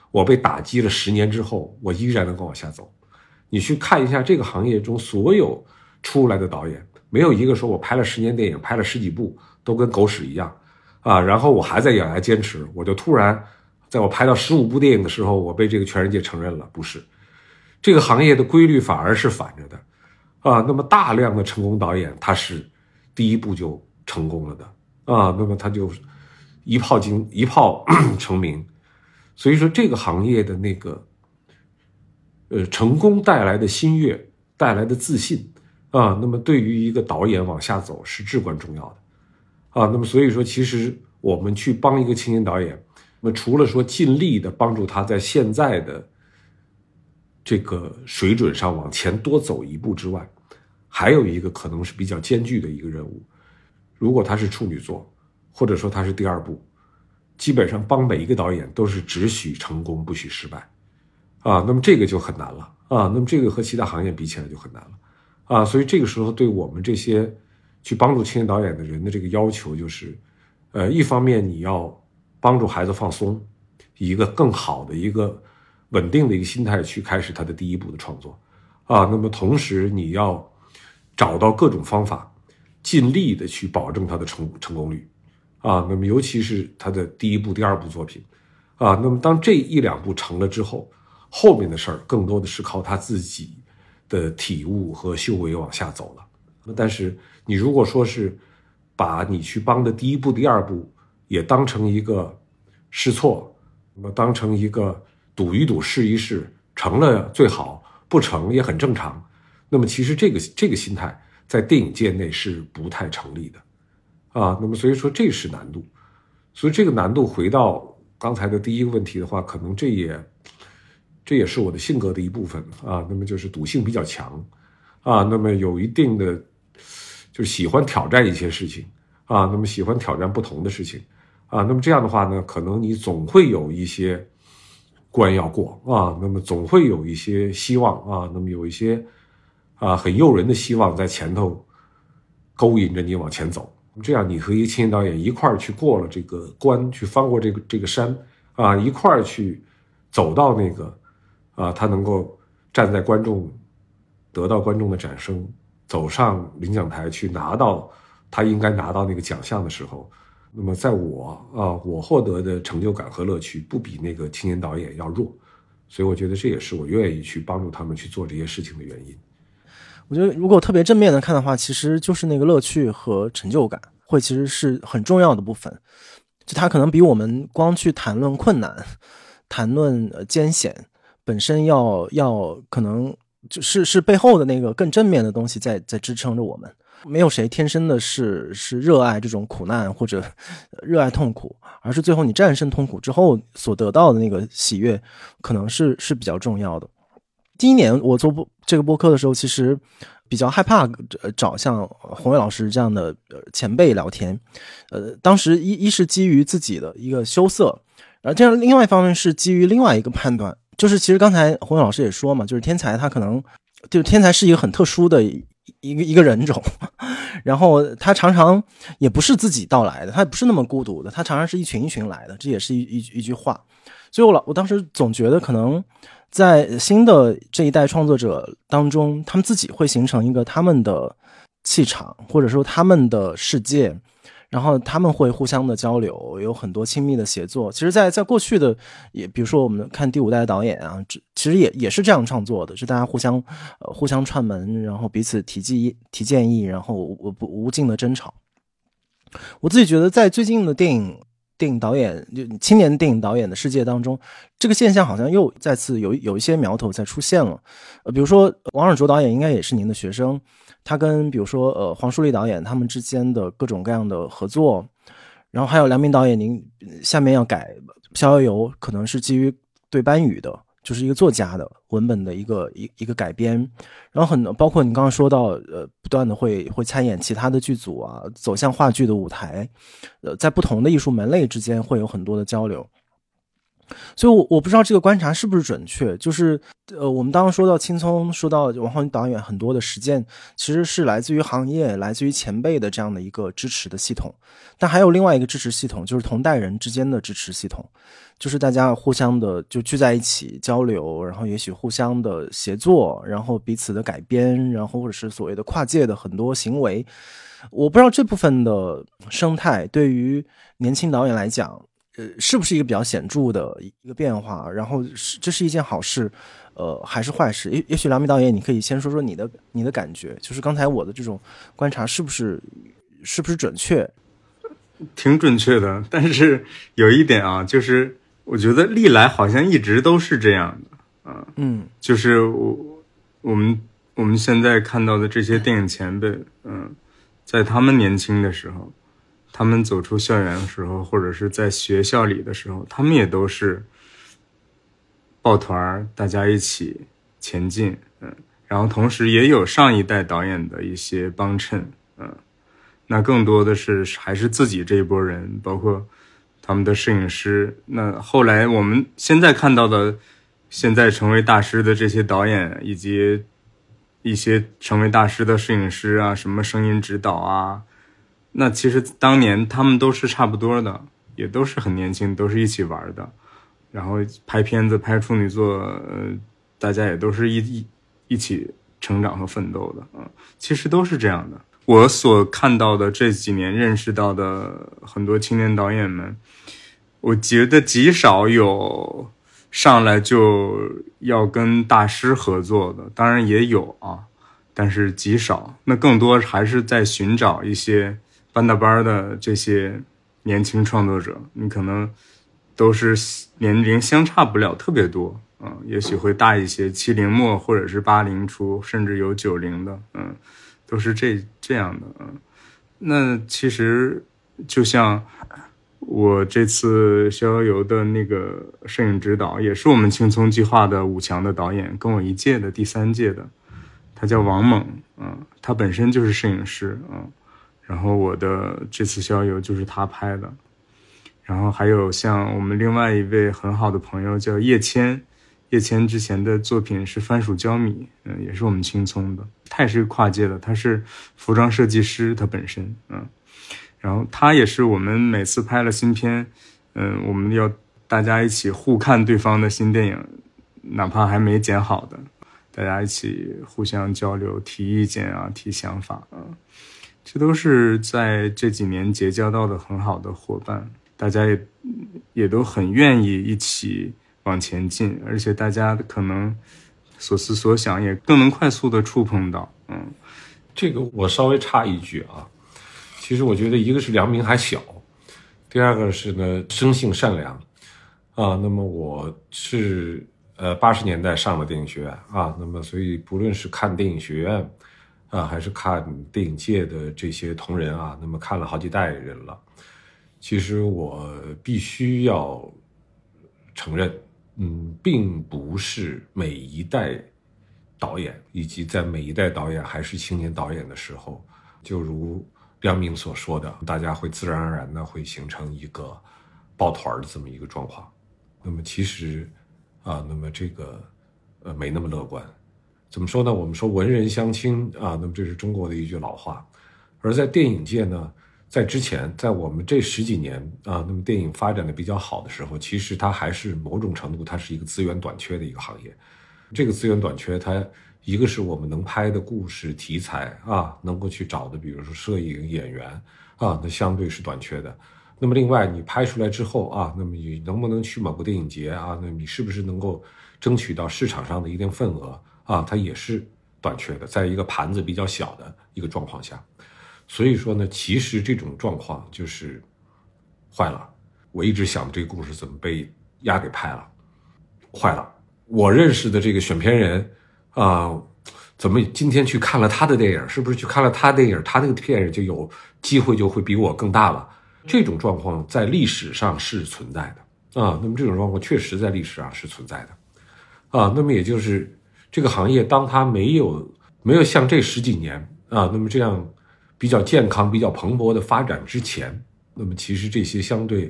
我被打击了10年之后，我依然能够往下走。你去看一下这个行业中所有出来的导演，没有一个说我拍了10年电影，拍了10几部都跟狗屎一样啊，然后我还在咬牙坚持，我就突然在我拍到15部电影的时候，我被这个全世界承认了。不是，这个行业的规律反而是反着的啊。那么大量的成功导演，他是第一部就成功了的啊，那么他就一炮成名。所以说这个行业的那个成功带来的心悦，带来的自信啊，那么对于一个导演往下走是至关重要的啊。那么所以说其实我们去帮一个青年导演，那么除了说尽力的帮助他在现在的这个水准上往前多走一步之外，还有一个可能是比较艰巨的一个任务。如果他是处女作，或者说他是第2部，基本上帮每一个导演都是只许成功不许失败啊，那么这个就很难了啊，那么这个和其他行业比起来就很难了啊。所以这个时候对我们这些去帮助青年导演的人的这个要求就是一方面你要帮助孩子放松，以一个更好的一个稳定的一个心态去开始他的第1部的创作啊，那么同时你要找到各种方法，尽力的去保证他的成功率啊，那么尤其是他的第1部、第2部作品啊，那么当这1、2部成了之后，后面的事儿更多的是靠他自己的体悟和修为往下走了。但是你如果说是把你去帮的第1部、第2部也当成一个试错，那么当成一个赌一赌、试一试，成了最好，不成也很正常，那么其实这个心态在电影界内是不太成立的啊。那么所以说这是难度，所以这个难度回到刚才的第一个问题的话，可能这也是我的性格的一部分啊。那么就是赌性比较强啊，那么有一定的就是喜欢挑战一些事情啊，那么喜欢挑战不同的事情啊。那么这样的话呢，可能你总会有一些关要过啊，那么总会有一些希望啊，那么有一些很诱人的希望在前头勾引着你往前走。这样你和一个青年导演一块儿去过了这个关，去翻过这个山啊，一块儿去走到那个他能够站在观众，得到观众的掌声，走上领奖台去拿到他应该拿到那个奖项的时候，那么在我获得的成就感和乐趣不比那个青年导演要弱，所以我觉得这也是我愿意去帮助他们去做这些事情的原因。 我觉得如果特别正面的看的话，其实就是那个乐趣和成就感会其实是很重要的部分，就它可能比我们光去谈论困难、谈论艰险本身要可能就是背后的那个更正面的东西在支撑着我们。没有谁天生的是热爱这种苦难或者热爱痛苦，而是最后你战胜痛苦之后所得到的那个喜悦可能是比较重要的。第1年我做这个播客的时候，其实比较害怕找像洪伟老师这样的前辈聊天，当时一是基于自己的一个羞涩，这样另外一方面是基于另外一个判断，就是其实刚才洪伟老师也说嘛，就是天才他可能就是天才是一个很特殊的一个人种，然后他常常也不是自己到来的，他也不是那么孤独的，他常常是一群一群来的，这也是一句话。所以我当时总觉得可能在新的这一代创作者当中，他们自己会形成一个他们的气场，或者说他们的世界，然后他们会互相的交流，有很多亲密的协作。其实在过去的也比如说我们看第5代的导演啊，其实也是这样创作的，是大家互相串门，然后彼此提建议，然后无尽的争吵。我自己觉得在最近的电影导演就青年电影导演的世界当中，这个现象好像又再次有一些苗头在出现了。比如说王尔卓导演应该也是您的学生，他跟比如说黄舒立导演他们之间的各种各样的合作，然后还有梁明导演，您下面要改《逍遥游》，可能是基于对班宇的，就是一个作家的文本的一个改编，然后包括你刚刚说到不断的会参演其他的剧组啊，走向话剧的舞台，在不同的艺术门类之间会有很多的交流。 所以我不知道这个观察是不是准确，就是我们刚刚说到青葱，说到王浩宁导演很多的实践其实是来自于行业，来自于前辈的这样的一个支持的系统，但还有另外一个支持系统，就是同代人之间的支持系统，就是大家互相的就聚在一起交流，然后也许互相的协作，然后彼此的改编，然后或者是所谓的跨界的很多行为。我不知道这部分的生态对于年轻导演来讲是不是一个比较显著的一个变化，然后这是一件好事还是坏事？也许梁明导演你可以先说说你的感觉，就是刚才我的这种观察是不是准确？ 挺准确的，但是有一点啊，就是我觉得历来好像一直都是这样的啊，就是我们现在看到的这些电影前辈，在他们年轻的时候，他们走出校园的时候，或者是在学校里的时候，他们也都是抱团，大家一起前进，然后同时也有上一代导演的一些帮衬，那更多的是还是自己这一波人，包括他们的摄影师。那后来我们现在看到的，现在成为大师的这些导演，以及一些成为大师的摄影师啊，什么声音指导啊，那其实当年他们都是差不多的，也都是很年轻，都是一起玩的，然后拍片子拍处女作，大家也都是一起成长和奋斗的，其实都是这样的。我所看到的这几年认识到的很多青年导演们，我觉得极少有上来就要跟大师合作的，当然也有啊，但是极少。那更多还是在寻找一些班大班的这些年轻创作者，你可能都是年龄相差不了特别多，也许会大一些，70末或者是80初，甚至有90的，都是这样的，那其实就像我这次逍遥游的那个摄影指导，也是我们青葱计划的5强的导演，跟我一届的第3届的，他叫王猛，他本身就是摄影师，然后我的这次逍遥游就是他拍的，然后还有像我们另外一位很好的朋友叫叶谦之前的作品是番薯焦米，也是我们青葱的，他也是跨界的，他是服装设计师，他本身，然后他也是我们每次拍了新片，我们要大家一起互看对方的新电影，哪怕还没剪好的，大家一起互相交流，提意见啊，提想法啊，这都是在这几年结交到的很好的伙伴，大家也都很愿意一起往前进，而且大家可能所思所想也更能快速的触碰到。 这个我稍微插一句啊，其实我觉得一个是梁明还小，第二个是呢生性善良啊。那么我是80年代上了电影学院啊，那么所以不论是看电影学院啊，还是看电影界的这些同仁啊，那么看了好几代人了。其实我必须要承认，并不是每一代导演，以及在每一代导演还是青年导演的时候，就如梁明所说的，大家会自然而然的会形成一个抱团的这么一个状况。那么其实那么这个没那么乐观。怎么说呢？我们说文人相亲啊，那么这是中国的一句老话。而在电影界呢，在之前，在我们这10几年啊，那么电影发展的比较好的时候，其实它还是某种程度它是一个资源短缺的一个行业。这个资源短缺，它一个是我们能拍的故事题材啊，能够去找的，比如说摄影演员啊，那相对是短缺的。那么另外你拍出来之后啊，那么你能不能去某个电影节啊，那么你是不是能够争取到市场上的一定份额啊，它也是短缺的，在一个盘子比较小的一个状况下。所以说呢，其实这种状况就是坏了。我一直想这个故事怎么被压给拍了，坏了。我认识的这个选片人怎么今天去看了他的电影，是不是去看了他电影，他那个电影就有机会就会比我更大了？这种状况在历史上是存在的那么这种状况确实在历史上是存在的那么也就是这个行业当它没有像这10几年那么这样比较健康比较蓬勃的发展之前，那么其实这些相对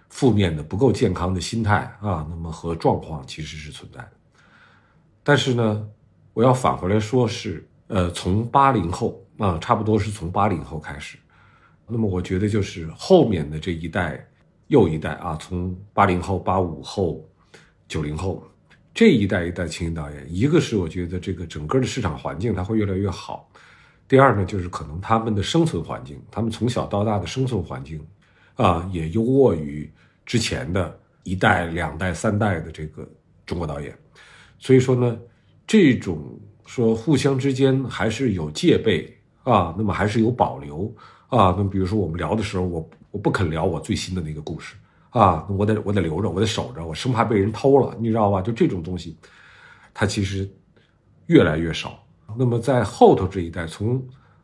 负面的不够健康的心态啊，那么和状况其实是存在的。但是呢，我要反过来说是，从80后啊，差不多是从80后开始，那么我觉得就是后面的这一代又一代啊，从80后、85后、90后这一代青年导演，一个是我觉得这个整个的市场环境它会越来越好，第二呢，就是可能他们的生存环境，他们从小到大的生存环境啊，也优渥于之前的一代、2代、3代的这个中国导演。所以说呢，这种说互相之间还是有戒备啊，那么还是有保留啊。那么比如说我们聊的时候，我不肯聊我最新的那个故事啊，我得留着，我得守着，我生怕被人偷了，你知道吧？就这种东西，它其实越来越少。那么在后头这一代，从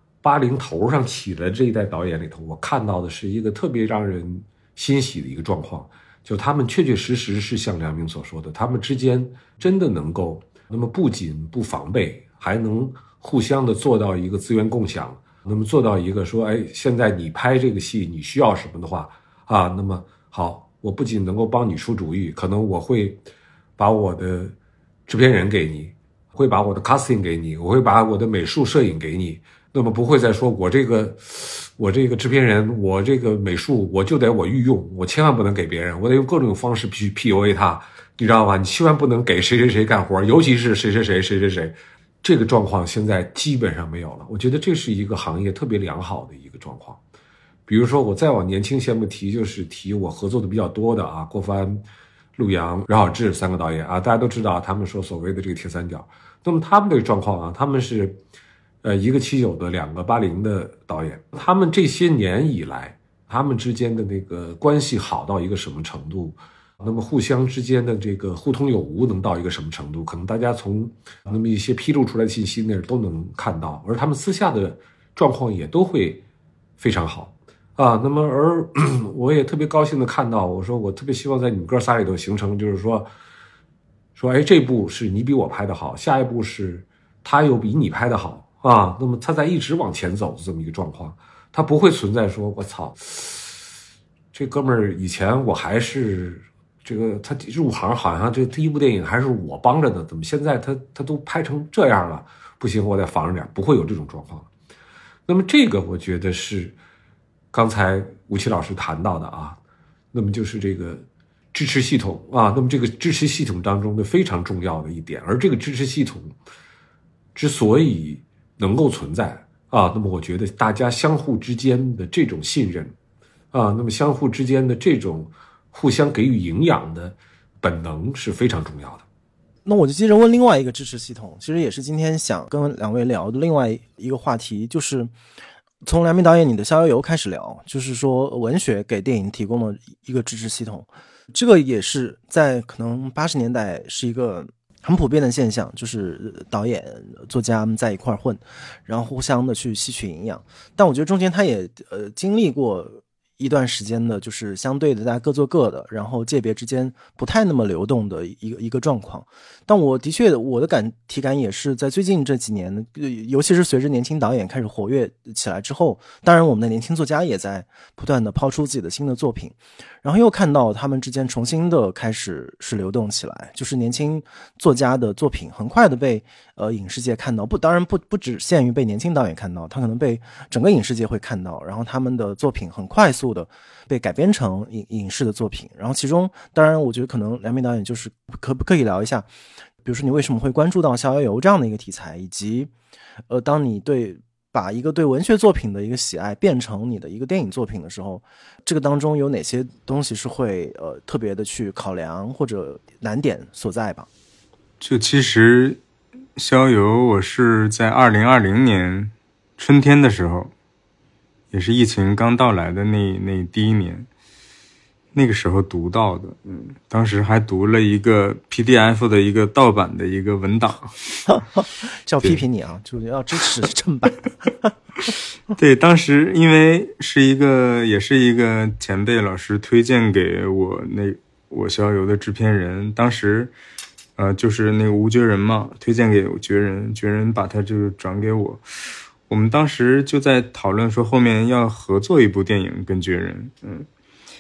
80头上起来这一代导演里头，我看到的是一个特别让人欣喜的一个状况，就他们确确实实是像梁明所说的，他们之间真的能够，那么不仅不防备，还能互相的做到一个资源共享，那么做到一个说，哎，现在你拍这个戏你需要什么的话啊，那么好，我不仅能够帮你出主意，可能我会把我的制片人给你，会把我的 casting 给你，我会把我的美术摄影给你，那么不会再说我这个制片人，我这个美术我就得我御用，我千万不能给别人，我得用各种方式去 PUA 他，你知道吧？你千万不能给谁谁谁干活，尤其是谁谁谁谁谁谁，这个状况现在基本上没有了。我觉得这是一个行业特别良好的一个状况。比如说我再往年轻些目提，就是提我合作的比较多的啊，郭帆、陆阳、饶晓志3个导演啊，大家都知道他们说所谓的这个铁三角。那么他们这个状况啊，他们是一个79的，2个80的导演，他们这些年以来，他们之间的那个关系好到一个什么程度？那么互相之间的这个互通有无能到一个什么程度？可能大家从那么一些披露出来的信息那都能看到，而他们私下的状况也都会非常好啊。那么而我也特别高兴的看到，我说我特别希望在你们哥仨里头形成，就是说，哎，这部是你比我拍的好，下一部是他又比你拍的好。啊，那么他在一直往前走的这么一个状况，他不会存在说我操，这哥们儿以前我还是这个他入行好像这第一部电影还是我帮着的，怎么现在他都拍成这样了，不行我得防着点，不会有这种状况。那么这个我觉得是刚才吴奇老师谈到的啊，那么就是这个支持系统啊，那么这个支持系统当中的非常重要的一点，而这个支持系统之所以能够存在啊，那么我觉得大家相互之间的这种信任啊，那么相互之间的这种互相给予营养的本能是非常重要的。 那我就接着问另外一个支持系统，其实也是今天想跟两位聊的另外一个话题，就是从梁明导演你的逍遥游开始聊，就是说文学给电影提供了一个支持系统，这个也是在可能80年代是一个很普遍的现象，就是导演作家们在一块混，然后互相的去吸取营养。但我觉得中间他也经历过一段时间的就是相对的大家各做各的，然后界别之间不太那么流动的一个状况。但我的确我的体感也是在最近这几年，尤其是随着年轻导演开始活跃起来之后，当然我们的年轻作家也在不断的抛出自己的新的作品，然后又看到他们之间重新的开始是流动起来，就是年轻作家的作品很快的被影视界看到，当然不只限于被年轻导演看到，他可能被整个影视界会看到，然后他们的作品很快速的被改编成影视的作品。然后其中当然我觉得可能梁明导演就是可不可以聊一下，比如说你为什么会关注到逍遥游这样的一个题材，以及当你把一个对文学作品的一个喜爱变成你的一个电影作品的时候，这个当中有哪些东西是会特别的去考量或者难点所在吧？ 就其实逍遥游我是在2020年春天的时候，也是疫情刚到来的那第一年，那个时候读到的。当时还读了一个 PDF 的一个盗版的一个文档。 要批评你啊，就是要支持正版。 对，当时因为也是一个前辈老师推荐给我逍遥游的制片人，当时就是那个吴觉仁嘛，推荐给觉仁把他就转给我。我们当时就在讨论说后面要合作一部电影跟觉仁。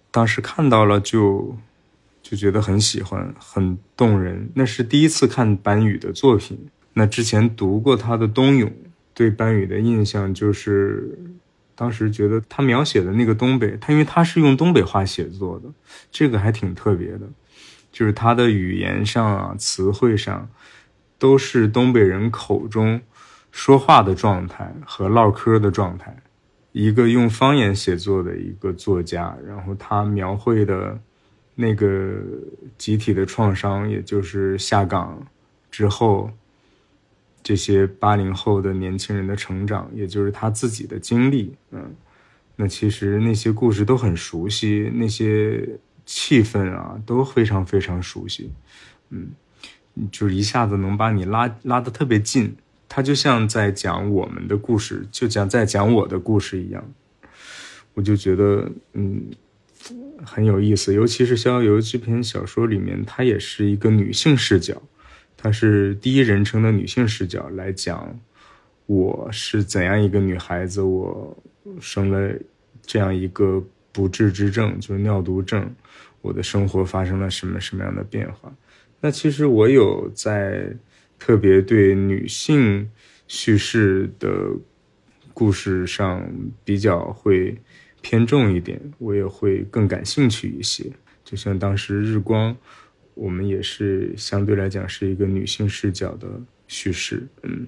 当时看到了就觉得很喜欢，很动人。那是第一次看班宇的作品，那之前读过他的《冬泳》，对班宇的印象就是当时觉得他描写的那个东北，因为他是用东北话写作的，这个还挺特别的，就是他的语言上啊、词汇上都是东北人口中说话的状态和唠嗑的状态。一个用方言写作的一个作家，然后他描绘的那个集体的创伤，也就是下岗之后这些80后的年轻人的成长，也就是他自己的经历。那其实那些故事都很熟悉，那些气氛啊都非常非常熟悉。就是一下子能把你拉得特别近，他就像在讲我们的故事，就像在讲我的故事一样。我就觉得很有意思，尤其是《逍遥游》这篇小说里面，它也是一个女性视角，它是第一人称的女性视角来讲我是怎样一个女孩子，我生了这样一个不治之症，就是尿毒症，我的生活发生了什么样的变化。那其实我有在特别对女性叙事的故事上比较会偏重一点，我也会更感兴趣一些。就像当时日光，我们也是相对来讲是一个女性视角的叙事。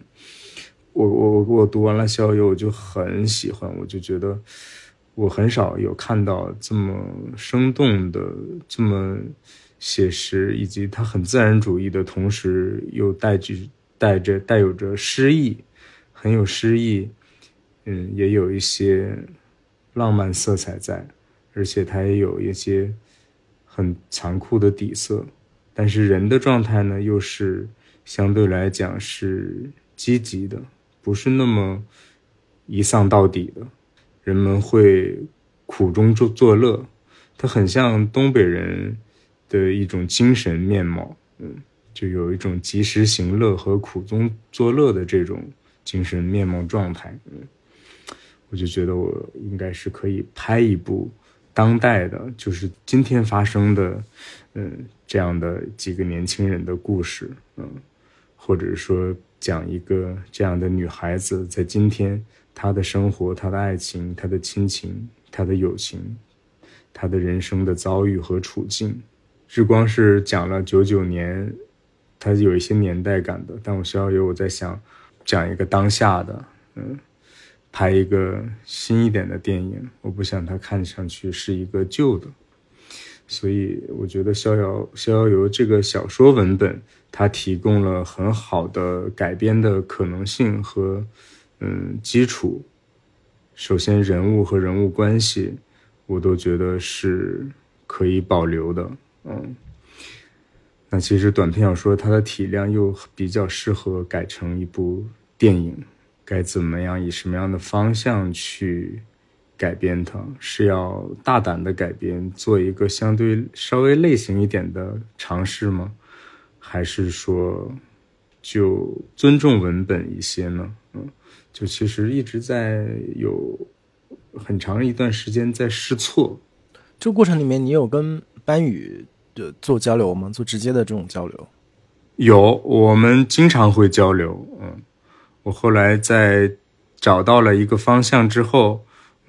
我读完了《逍遥游》，我就很喜欢，我就觉得我很少有看到这么生动的、这么写实，以及它很自然主义的同时又带有着诗意，很有诗意，也有一些浪漫色彩在，而且它也有一些很残酷的底色，但是人的状态呢又是相对来讲是积极的，不是那么一丧到底的，人们会苦中作乐，它很像东北人的一种精神面貌。就有一种及时行乐和苦中作乐的这种精神面貌状态。我就觉得我应该是可以拍一部当代的，就是今天发生的这样的几个年轻人的故事。或者说讲一个这样的女孩子在今天她的生活、她的爱情、她的亲情、她的友情、她的人生的遭遇和处境。日光是讲了99年，它有一些年代感的，但我逍遥游我在想讲一个当下的，拍一个新一点的电影，我不想它看上去是一个旧的。所以我觉得逍遥游这个小说文本，它提供了很好的改编的可能性和基础。首先人物和人物关系我都觉得是可以保留的。那其实短篇小说它的体量又比较适合改成一部电影，该怎么样以什么样的方向去改编它，是要大胆的改编，做一个相对稍微类型一点的尝试吗？还是说就尊重文本一些呢？就其实一直在有很长一段时间在试错。 这个过程里面你有跟班宇做交流吗？做直接的这种交流？ 有，我们经常会交流。我后来在找到了一个方向之后，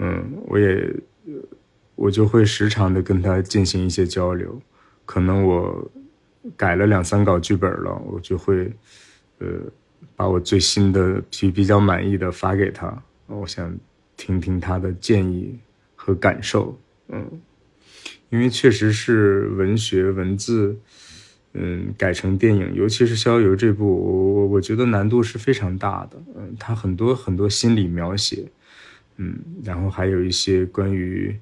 我就会时常的跟他进行一些交流。可能我改了2-3稿剧本了，我就会把我最新的比较满意的发给他，我想听听他的建议和感受。因为确实是文学文字改成电影，尤其是逍遥游这部，我觉得难度是非常大的。它很多很多心理描写，然后还有一些关于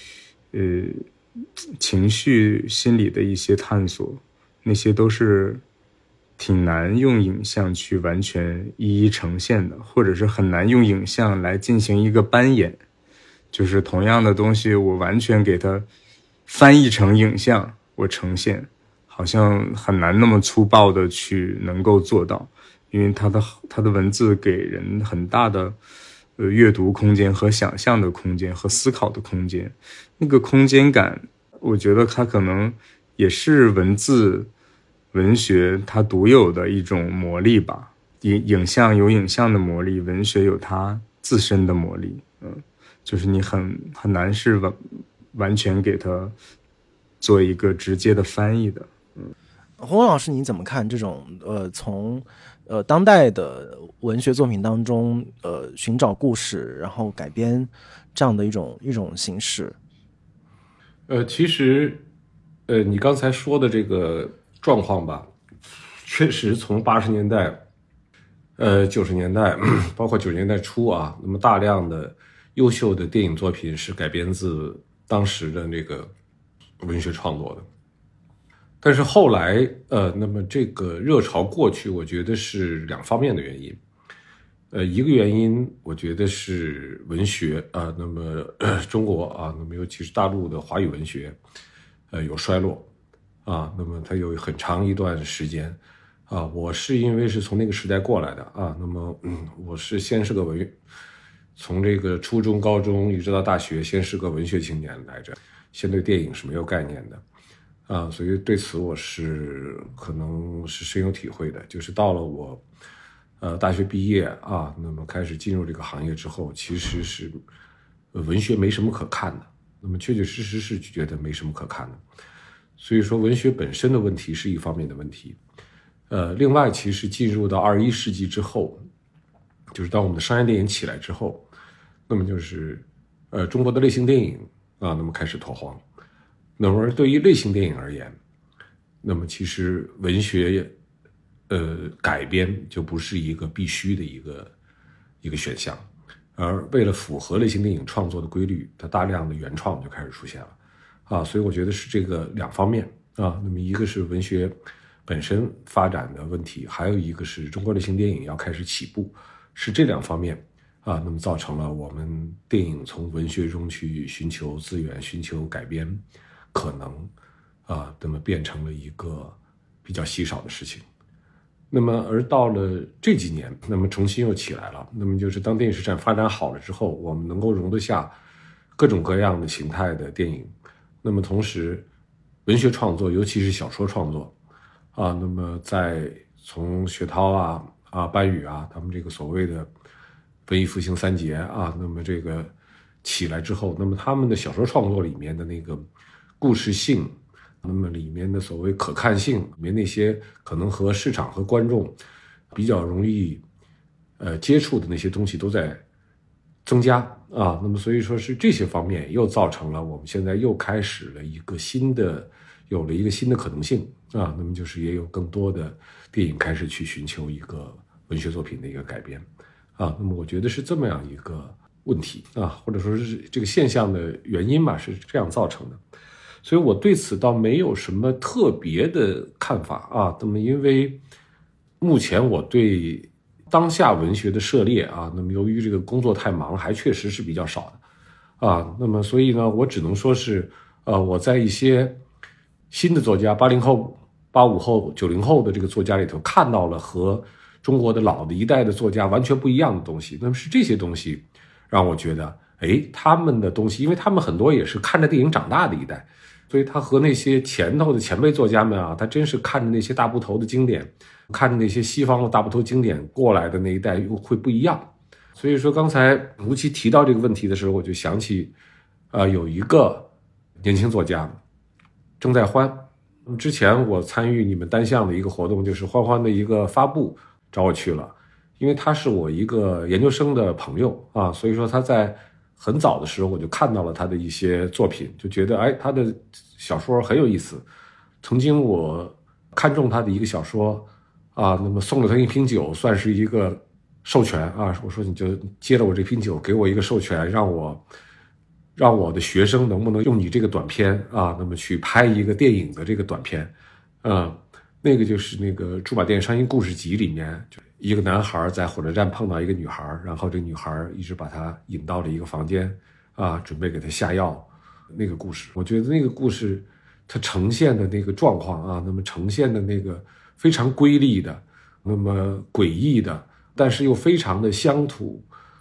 情绪心理的一些探索，那些都是挺难用影像去完全一一呈现的，或者是很难用影像来进行一个扮演。就是同样的东西，我完全给它翻译成影像，我呈现，好像很难那么粗暴的去能够做到，因为它的文字给人很大的阅读空间和想象的空间和思考的空间。那个空间感，我觉得它可能也是文字文学它独有的一种魔力吧。影像有影像的魔力，文学有它自身的魔力。就是你很难是完全给它做一个直接的翻译的。 洪老师，你怎么看这种从当代的文学作品当中寻找故事然后改编这样的一种形式？ 其实你刚才说的这个状况吧，确实从80年代90年代包括90年代初啊，那么大量的优秀的电影作品是改编自当时的那个文学创作的。但是后来那么这个热潮过去，我觉得是2方面的原因。一个原因我觉得是文学啊，那么中国啊，那么尤其是大陆的华语文学有衰落啊，那么它有很长一段时间啊，我是因为是从那个时代过来的啊，那么我是先是个从这个初中高中一直到大学，先是个文学青年来着，先对电影是没有概念的啊，所以对此我是可能是深有体会的。就是到了我大学毕业啊，那么开始进入这个行业之后，其实是文学没什么可看的，那么确确实实是觉得没什么可看的。所以说文学本身的问题是一方面的问题。另外其实进入到21世纪之后，就是当我们的商业电影起来之后，那么就是中国的类型电影啊，那么开始拓荒。那么对于类型电影而言，那么其实文学改编就不是一个必须的一个选项，而为了符合类型电影创作的规律，它大量的原创就开始出现了啊，所以我觉得是这个2方面啊。那么一个是文学本身发展的问题，还有一个是中国类型电影要开始起步，是这2方面啊，那么造成了我们电影从文学中去寻求资源、寻求改编可能啊，那么变成了一个比较稀少的事情。那么而到了这几年，那么重新又起来了。那么就是当电影市场发展好了之后，我们能够容得下各种各样的形态的电影。那么同时，文学创作，尤其是小说创作啊，那么从薛涛啊、班宇啊，他们这个所谓的文艺复兴3杰啊，那么这个起来之后，那么他们的小说创作里面的那个故事性，那么里面的所谓可看性，里面那些可能和市场和观众比较容易接触的那些东西都在增加啊，那么所以说是这些方面又造成了我们现在又开始了有了一个新的可能性啊，那么就是也有更多的电影开始去寻求一个文学作品的一个改编啊，那么我觉得是这么样一个问题啊，或者说是这个现象的原因吧，是这样造成的。所以我对此倒没有什么特别的看法啊。那么因为目前我对当下文学的涉猎啊，那么由于这个工作太忙，还确实是比较少的啊。那么所以呢，我只能说是我在一些新的作家80后、85后、90后的这个作家里头看到了和中国的老的一代的作家完全不一样的东西。那么是这些东西让我觉得，他们的东西，因为他们很多也是看着电影长大的一代。所以他和那些前头的前辈作家们啊，他真是看着那些大部头的经典，看着那些西方的大部头经典过来的那一代又会不一样。所以说刚才吴奇提到这个问题的时候，我就想起有一个年轻作家郑在欢。之前我参与你们单项的一个活动，就是欢欢的一个发布，找我去了，因为他是我一个研究生的朋友啊，所以说他在很早的时候我就看到了他的一些作品，就觉得他的小说很有意思。曾经我看中他的一个小说啊，那么送了他一瓶酒，算是一个授权啊。我说你就接了我这瓶酒，给我一个授权，让我的学生能不能用你这个短片啊，那么去拍一个电影的这个短片，那个就是那个《驻马店伤心故事集》里面，就一个男孩在火车站碰到一个女孩，然后这个女孩一直把他引到了一个房间啊，准备给他下药。那个故事，我觉得那个故事它呈现的那个状况啊，那么呈现的那个非常瑰丽的，那么诡异的，但是又非常的乡土，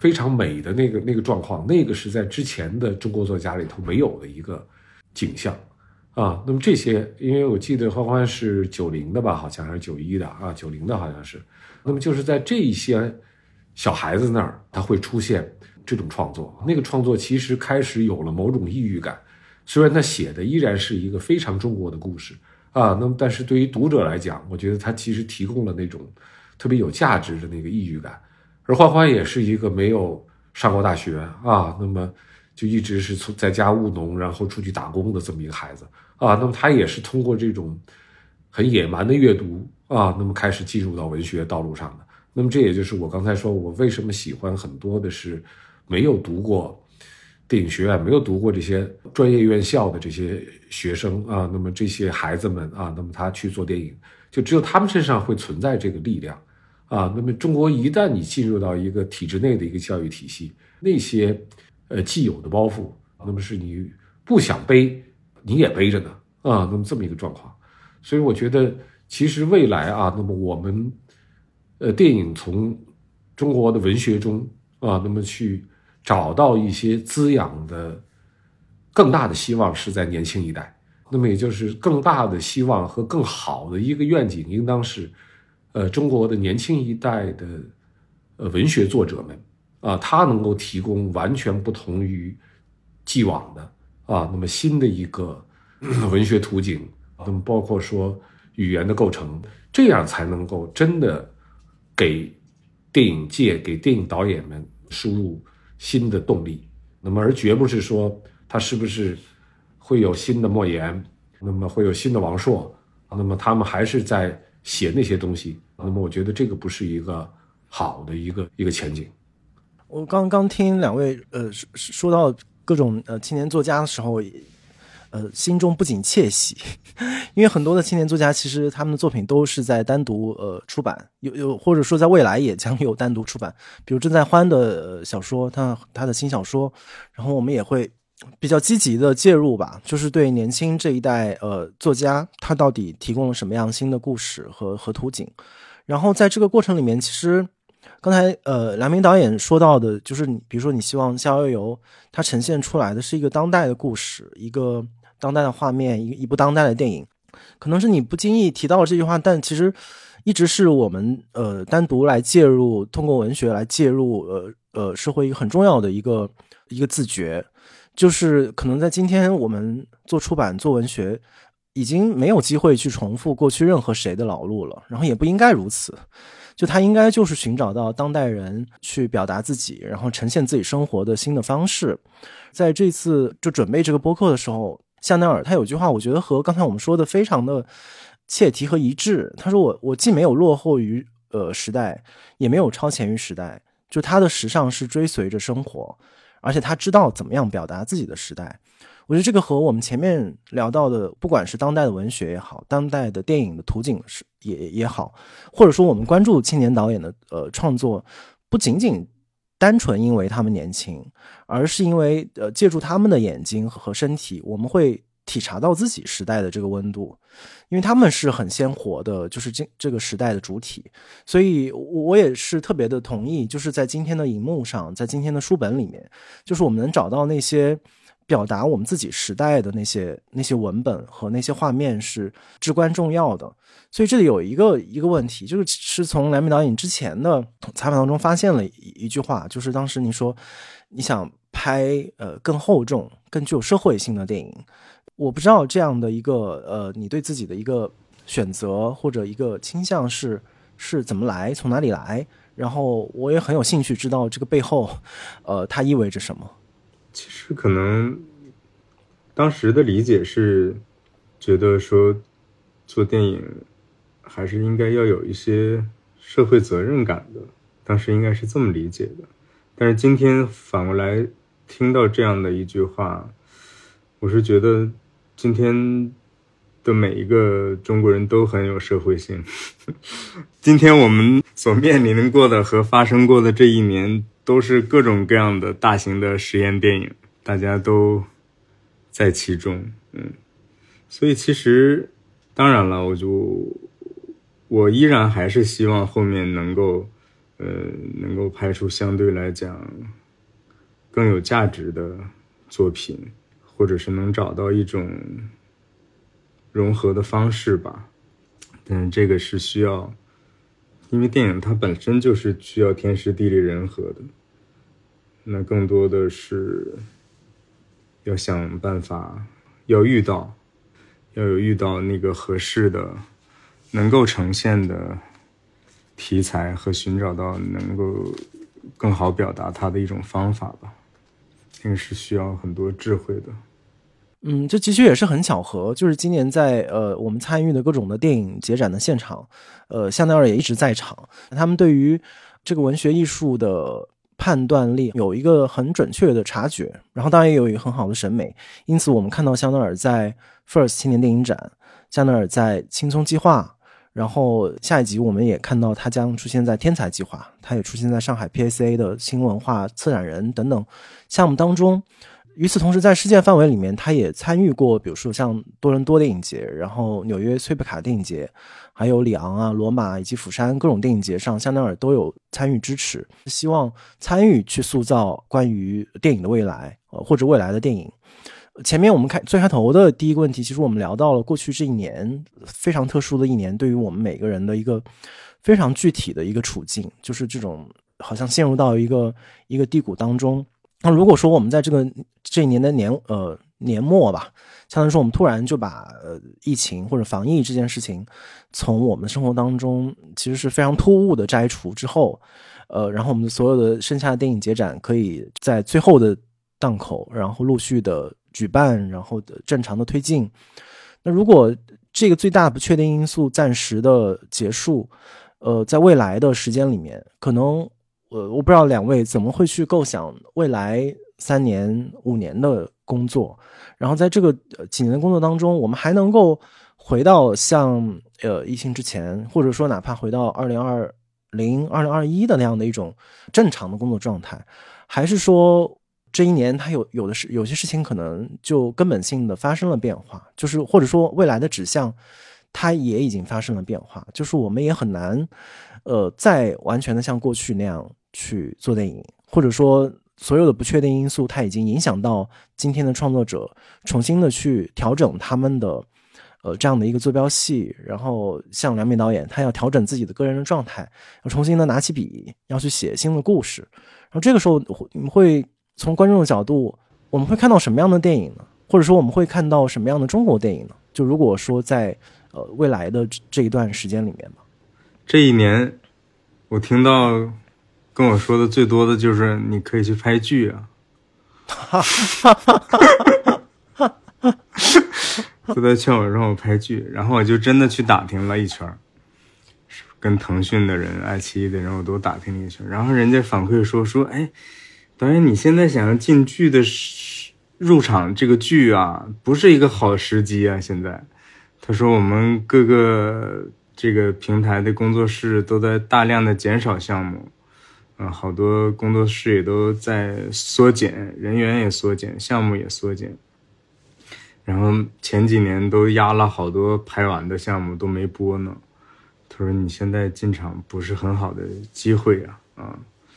非常美的那个状况，那个是在之前的中国作家里头没有的一个景象啊。那么这些，因为我记得欢欢是90的吧，好像还是91的啊，90的好像是。那么就是在这一些小孩子那儿，他会出现这种创作，那个创作其实开始有了某种异域感，虽然他写的依然是一个非常中国的故事啊，那么但是对于读者来讲，我觉得他其实提供了那种特别有价值的那个异域感。而欢欢也是一个没有上过大学啊，那么就一直是在家务农，然后出去打工的这么一个孩子啊，那么他也是通过这种很野蛮的阅读啊，那么开始进入到文学道路上的。那么这也就是我刚才说我为什么喜欢很多的是没有读过电影学院，没有读过这些专业院校的这些学生啊，那么这些孩子们啊，那么他去做电影，就只有他们身上会存在这个力量啊。那么中国一旦你进入到一个体制内的一个教育体系，那些既有的包袱，那么是你不想背你也背着呢啊，那么这么一个状况。所以我觉得其实未来啊，那么我们电影从中国的文学中啊，那么去找到一些滋养的更大的希望是在年轻一代。那么也就是更大的希望和更好的一个愿景应当是中国的年轻一代的文学作者们啊，他能够提供完全不同于既往的啊，那么新的一个文学途径，那么包括说语言的构成，这样才能够真的给电影界、给电影导演们输入新的动力。那么而绝不是说他是不是会有新的莫言，那么会有新的王朔，那么他们还是在写那些东西，那么我觉得这个不是一个好的一个前景。 我刚听两位说到各种青年作家的时候，心中不仅窃喜，因为很多的青年作家其实他们的作品都是在单独出版，有或者说在未来也将有单独出版，比如郑在欢的小说，他的新小说，然后我们也会比较积极的介入吧，就是对年轻这一代作家他到底提供了什么样新的故事和途径。然后在这个过程里面，其实刚才梁明导演说到的，就是你比如说你希望《逍遥游》它呈现出来的是一个当代的故事，一个当代的画面，一部当代的电影，可能是你不经意提到了这句话，但其实一直是我们单独来介入，通过文学来介入社会一个很重要的一个自觉，就是可能在今天我们做出版做文学已经没有机会去重复过去任何谁的老路了，然后也不应该如此，就他应该就是寻找到当代人去表达自己，然后呈现自己生活的新的方式。在这次就准备这个播客的时候，香奈儿他有句话我觉得和刚才我们说的非常的切题和一致，他说我既没有落后于时代，也没有超前于时代，就他的时尚是追随着生活，而且他知道怎么样表达自己的时代。我觉得这个和我们前面聊到的，不管是当代的文学也好，当代的电影的途径也好，或者说我们关注青年导演的创作，不仅仅单纯因为他们年轻，而是因为借助他们的眼睛和身体，我们会体察到自己时代的这个温度，因为他们是很鲜活的，就是这个时代的主体。所以我也是特别的同意，就是在今天的荧幕上，在今天的书本里面，就是我们能找到那些表达我们自己时代的那些文本和那些画面是至关重要的。所以这里有一个问题，就是从梁明导演之前的采访当中发现了一句话，就是当时你说你想拍更厚重更具有社会性的电影，我不知道这样的一个你对自己的一个选择或者一个倾向是怎么来，从哪里来，然后我也很有兴趣知道这个背后它意味着什么。 其实可能当时的理解是觉得说做电影还是应该要有一些社会责任感的，当时应该是这么理解的。但是今天反过来听到这样的一句话，我是觉得今天的每一个中国人都很有社会性。今天我们所面临过的和发生过的这一年都是各种各样的大型的实验电影，大家都在其中。所以其实当然了，我依然还是希望后面能够能够拍出相对来讲更有价值的作品，或者是能找到一种融合的方式吧。但是这个是需要，因为电影它本身就是需要天时地利人和的，那更多的是要想办法，要有遇到那个合适的能够呈现的题材，和寻找到能够更好表达它的一种方法吧。这个是需要很多智慧的。 这其实也是很巧合，就是今年在我们参与的各种的电影节展的现场，香奈儿也一直在场。他们对于这个文学艺术的判断力有一个很准确的察觉，然后当然也有一个很好的审美。因此我们看到香奈儿在 First 青年电影展，香奈儿在青葱计划，然后下一集我们也看到他将出现在天才计划，他也出现在上海 PACA 的新文化策展人等等项目当中。与此同时，在世界范围里面，他也参与过，比如说像多伦多电影节，然后纽约崔贝卡电影节，还有里昂啊、罗马以及釜山各种电影节上，香奈儿都有参与支持，希望参与去塑造关于电影的未来，或者未来的电影。前面我们最开头的第一个问题，其实我们聊到了过去这一年非常特殊的一年，对于我们每个人的一个非常具体的一个处境，就是这种好像陷入到一个低谷当中。那如果说我们在这一年的年末吧，相当于说我们突然就把疫情或者防疫这件事情从我们的生活当中其实是非常突兀的摘除之后，然后我们所有的剩下的电影节展可以在最后的档口，然后陆续的举办，然后正常的推进。那如果这个最大不确定因素暂时的结束，在未来的时间里面，可能我不知道两位怎么会去构想未来3年5年的工作，然后在这个几年的工作当中，我们还能够回到像疫情之前，或者说哪怕回到2020、2021的那样的一种正常的工作状态，还是说这一年它有些事情可能就根本性的发生了变化，就是或者说未来的指向它也已经发生了变化，就是我们也很难再完全的像过去那样去做电影，或者说所有的不确定因素它已经影响到今天的创作者重新的去调整他们的这样的一个坐标系，然后像梁敏导演他要调整自己的个人的状态，要重新的拿起笔要去写新的故事，然后这个时候你们会从观众的角度，我们会看到什么样的电影呢？或者说我们会看到什么样的中国电影呢？就如果说在未来的这一段时间里面吧。 这一年我听到跟我说的最多的就是你可以去拍剧啊。都在劝我让我拍剧，然后我就真的去打听了一圈，跟腾讯的人、爱奇艺的人我都打听了一圈，然后人家反馈说哎，导演你现在想要进剧的入场这个剧啊，不是一个好时机啊。现在他说我们各个这个平台的工作室都在大量的减少项目，好多工作室也都在缩减，人员也缩减，项目也缩减，然后前几年都压了好多拍完的项目都没播呢。他说你现在进场不是很好的机会啊。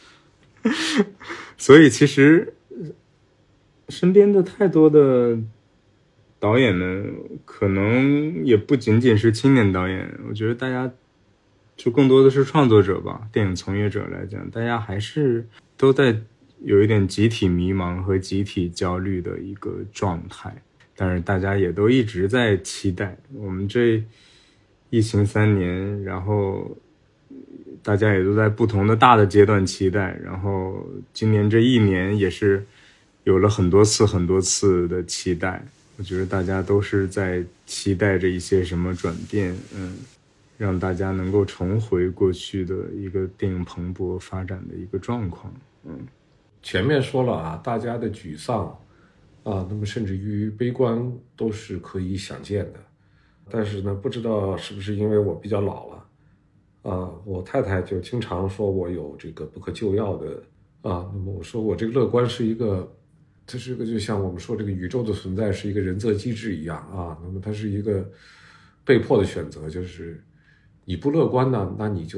所以其实身边的太多的导演们，可能也不仅仅是青年导演，我觉得大家就更多的是创作者吧，电影从业者来讲，大家还是都在有一点集体迷茫和集体焦虑的一个状态。但是大家也都一直在期待，我们这疫情3年，然后大家也都在不同的大的阶段期待，然后今年这1年也是有了很多次的期待。我觉得大家都是在期待着一些什么转变，让大家能够重回过去的一个电影蓬勃发展的一个状况。 前面说了啊，大家的沮丧那么甚至于悲观都是可以想见的。但是呢，不知道是不是因为我比较老了我太太就经常说我有这个不可救药的那么我说我这个乐观是一个，这是个就像我们说这个宇宙的存在是一个人择机制一样那么它是一个被迫的选择，就是你不乐观呢，那你就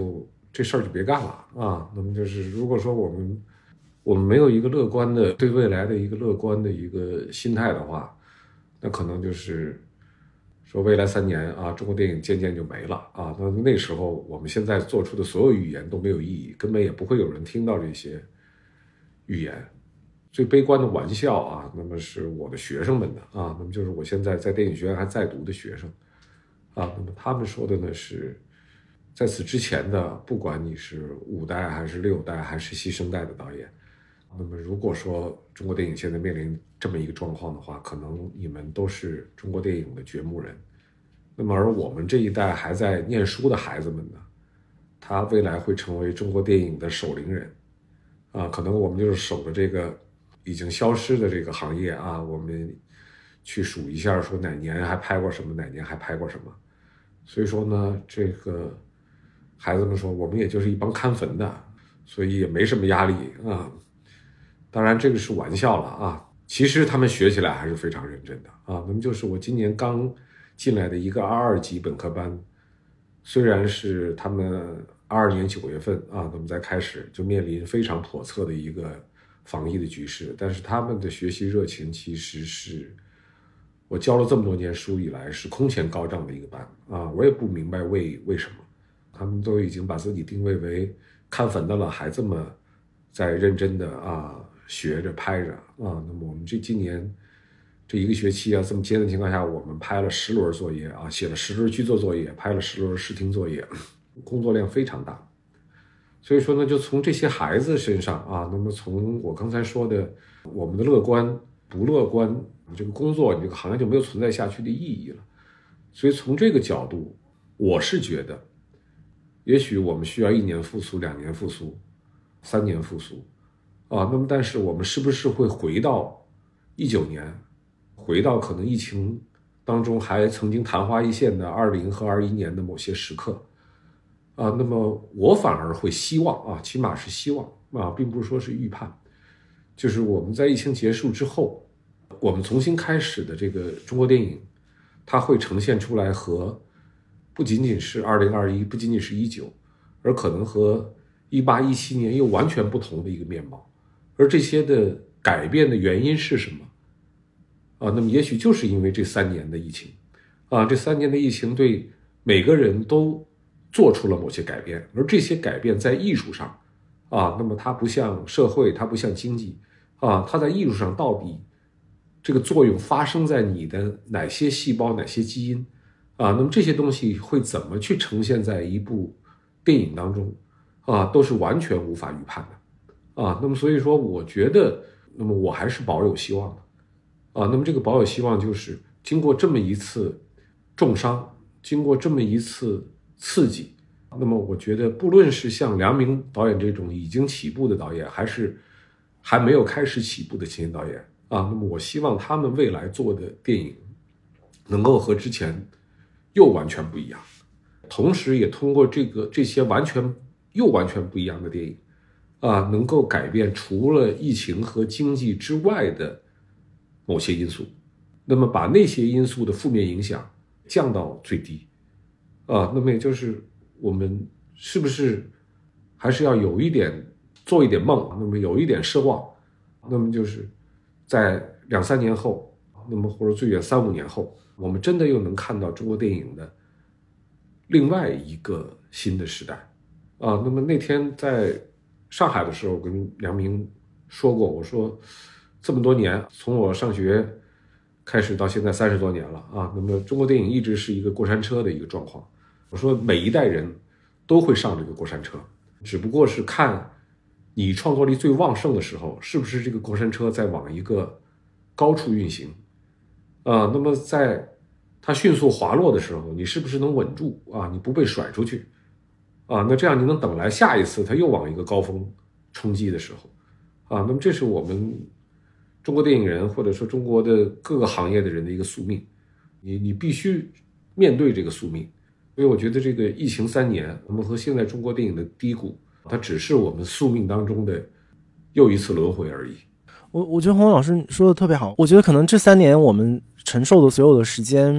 这事儿就别干了啊。那么就是如果说我们没有一个乐观的对未来的一个乐观的一个心态的话，那可能就是说未来3年啊，中国电影渐渐就没了啊。那时候我们现在做出的所有预言都没有意义，根本也不会有人听到这些预言。最悲观的玩笑啊，那么是我的学生们的啊，那么就是我现在在电影学院还在读的学生啊，那么他们说的呢是在此之前的，不管你是5代还是6代还是新生代的导演，那么如果说中国电影现在面临这么一个状况的话，可能你们都是中国电影的掘墓人。那么而我们这一代还在念书的孩子们呢，他未来会成为中国电影的守灵人啊，可能我们就是守着这个已经消失的这个行业啊，我们去数一下说哪年还拍过什么，哪年还拍过什么。所以说呢，这个孩子们说我们也就是一帮看坟的，所以也没什么压力啊。当然这个是玩笑了啊，其实他们学起来还是非常认真的啊。那么就是我今年刚进来的一个22级本科班，虽然是他们22年9月份啊，那么在开始就面临非常叵测的一个防疫的局势，但是他们的学习热情其实是我教了这么多年书以来是空前高涨的一个班啊。我也不明白为什么他们都已经把自己定位为看坟的了，还这么在认真的啊学着拍着啊。那么我们今年这一个学期啊，这么艰难的情况下，我们拍了10轮作业啊，写了10轮剧作作业，拍了10轮视听作业，工作量非常大。所以说呢，就从这些孩子身上啊，那么从我刚才说的我们的乐观不乐观，你这个工作你这个行业就没有存在下去的意义了。所以从这个角度，我是觉得也许我们需要1年复苏，2年复苏，3年复苏啊。那么但是我们是不是会回到19年，回到可能疫情当中还曾经昙花一现的20和21年的某些时刻啊？那么我反而会希望啊，起码是希望啊，并不是说是预判，就是我们在疫情结束之后，我们重新开始的这个中国电影，它会呈现出来和不仅仅是2021，不仅仅是19，而可能和18、17年又完全不同的一个面貌。而这些的改变的原因是什么啊？那么也许就是因为这3年的疫情啊，这3年的疫情对每个人都做出了某些改变，而这些改变在艺术上啊，那么它不像社会，它不像经济啊，它在艺术上到底这个作用发生在你的哪些细胞、哪些基因啊？那么这些东西会怎么去呈现在一部电影当中啊，都是完全无法预判的啊。那么所以说，我觉得，那么我还是保有希望的啊。那么这个保有希望，就是经过这么一次重伤，经过这么一次刺激，那么我觉得，不论是像梁明导演这种已经起步的导演，还是还没有开始起步的青年导演啊，那么我希望他们未来做的电影能够和之前又完全不一样，同时也通过这些完全不一样的电影啊，能够改变除了疫情和经济之外的某些因素，那么把那些因素的负面影响降到最低啊。那么也就是我们是不是还是要有一点做一点梦，那么有一点奢望，那么就是在2、3年后，那么或者最远3、5年后，我们真的又能看到中国电影的另外一个新的时代啊。那么那天在上海的时候，我跟梁明说过，我说这么多年，从我上学开始到现在30多年了啊，那么中国电影一直是一个过山车的一个状况。我说每一代人都会上这个过山车，只不过是看你创作力最旺盛的时候，是不是这个过山车在往一个高处运行啊？那么在它迅速滑落的时候，你是不是能稳住啊？你不被甩出去啊？那这样你能等来下一次它又往一个高峰冲击的时候啊？那么这是我们中国电影人或者说中国的各个行业的人的一个宿命，你必须面对这个宿命。所以我觉得这个疫情3年，那么和现在中国电影的低谷，它只是我们宿命当中的又一次轮回而已。 我觉得洪老师说的特别好，我觉得可能这3年我们承受的所有的时间，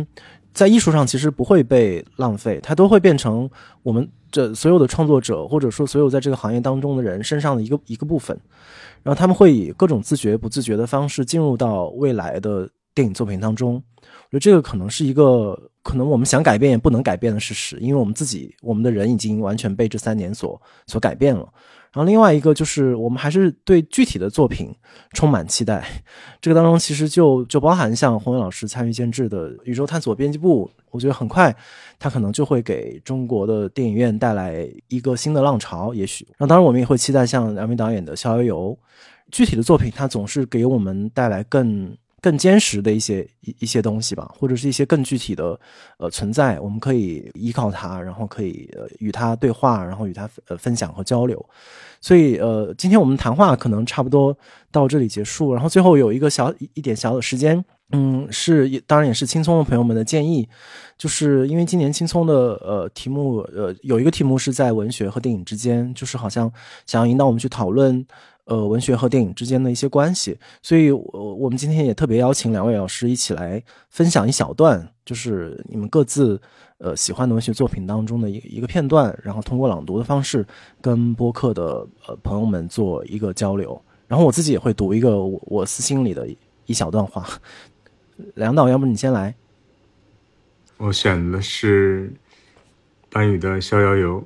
在艺术上其实不会被浪费，它都会变成我们这所有的创作者或者说所有在这个行业当中的人身上的一个部分，然后他们会以各种自觉不自觉的方式进入到未来的电影作品当中。我觉得这个可能是一个可能我们想改变也不能改变的事实，因为我们的人已经完全被这3年所改变了。然后另外一个就是我们还是对具体的作品充满期待，这个当中其实就包含像洪伟老师参与监制的宇宙探索编辑部，我觉得很快它可能就会给中国的电影院带来一个新的浪潮，也许。然后当然我们也会期待像梁明导演的逍遥游，具体的作品它总是给我们带来更坚实的一些东西吧，或者是一些更具体的存在，我们可以依靠它，然后可以与它对话，然后与它分享和交流。所以今天我们谈话可能差不多到这里结束，然后最后有一点小的时间，当然也是青葱的朋友们的建议，就是因为今年青葱的题目有一个题目是在文学和电影之间，就是好像想要引导我们去讨论文学和电影之间的一些关系，所以我们今天也特别邀请2位老师一起来分享一小段，就是你们各自喜欢的文学作品当中的一个片段，然后通过朗读的方式跟播客的朋友们做一个交流，然后我自己也会读一个我私心里的一小段话。梁导，要不你先来？ 我选的是班宇的《逍遥游》。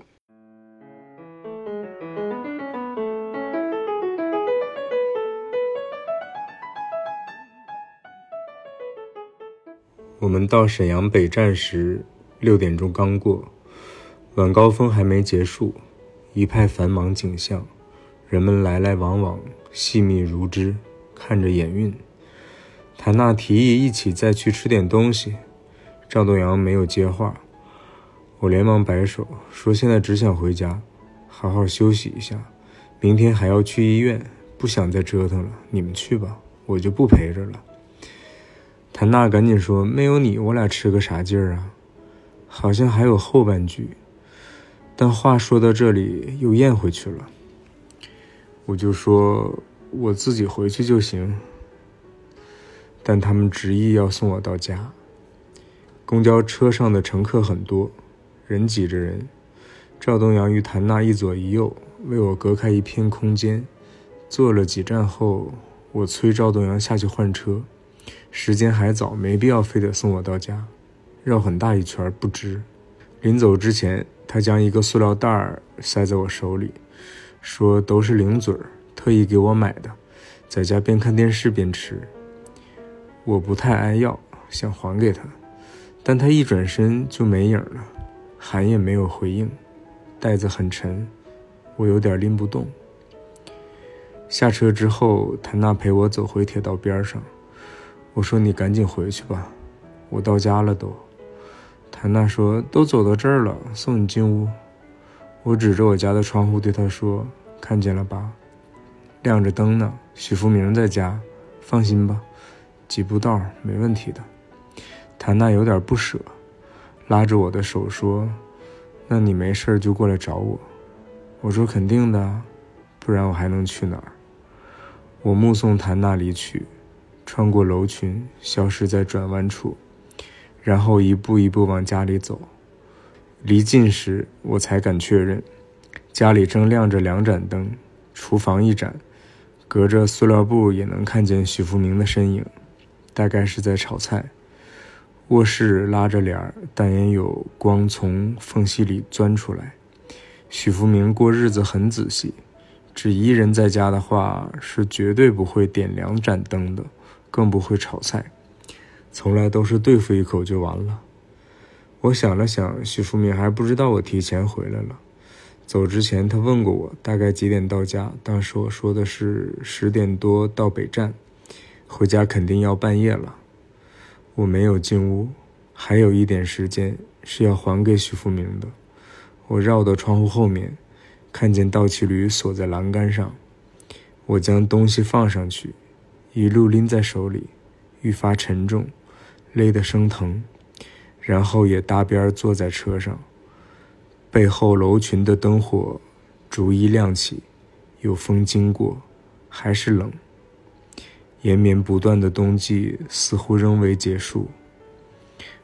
我们到沈阳北站时6点钟刚过，晚高峰还没结束，一派繁忙景象，人们来来往往，细密如织，看着眼晕。谭娜提议一起再去吃点东西，赵东阳没有接话，我连忙摆手说现在只想回家，好好休息一下，明天还要去医院，不想再折腾了，你们去吧，我就不陪着了。谭娜赶紧说没有你我俩吃个啥劲儿啊，好像还有后半句，但话说到这里又咽回去了。我就说我自己回去就行，但他们执意要送我到家。公交车上的乘客很多，人挤着人，赵东阳与谭娜一左一右，为我隔开一片空间。坐了几站后，我催赵东阳下去换车，时间还早，没必要非得送我到家，绕很大一圈不值。临走之前，他将一个塑料袋塞在我手里，说都是零嘴，特意给我买的，在家边看电视边吃。我不太爱要，想还给他，但他一转身就没影了，喊也没有回应，袋子很沉，我有点拎不动。下车之后，谭娜陪我走回铁道边上，我说你赶紧回去吧，我到家了都。谭娜说都走到这儿了，送你进屋。我指着我家的窗户对她说，看见了吧，亮着灯呢，许福明在家，放心吧，几步道没问题的。谭娜有点不舍，拉着我的手说，那你没事就过来找我。我说肯定的，不然我还能去哪儿。我目送谭娜离去，穿过楼群，消失在转弯处，然后一步一步往家里走。离近时我才敢确认，家里正亮着2盏灯，厨房1盏，隔着塑料布也能看见许福明的身影，大概是在炒菜。卧室拉着帘，但也有光从缝隙里钻出来。许福明过日子很仔细，只一人在家的话是绝对不会点2盏灯的，更不会炒菜，从来都是对付一口就完了。我想了想，许福明还不知道我提前回来了。走之前他问过我大概几点到家，当时我说的是10点多到北站，回家肯定要半夜了。我没有进屋，还有1点时间是要还给许福明的。我绕到窗户后面，看见倒骑驴锁在栏杆上，我将东西放上去，一路拎在手里，愈发沉重，勒得生疼，然后也搭边坐在车上。背后楼群的灯火逐一亮起，有风经过，还是冷。延绵不断的冬季似乎仍未结束。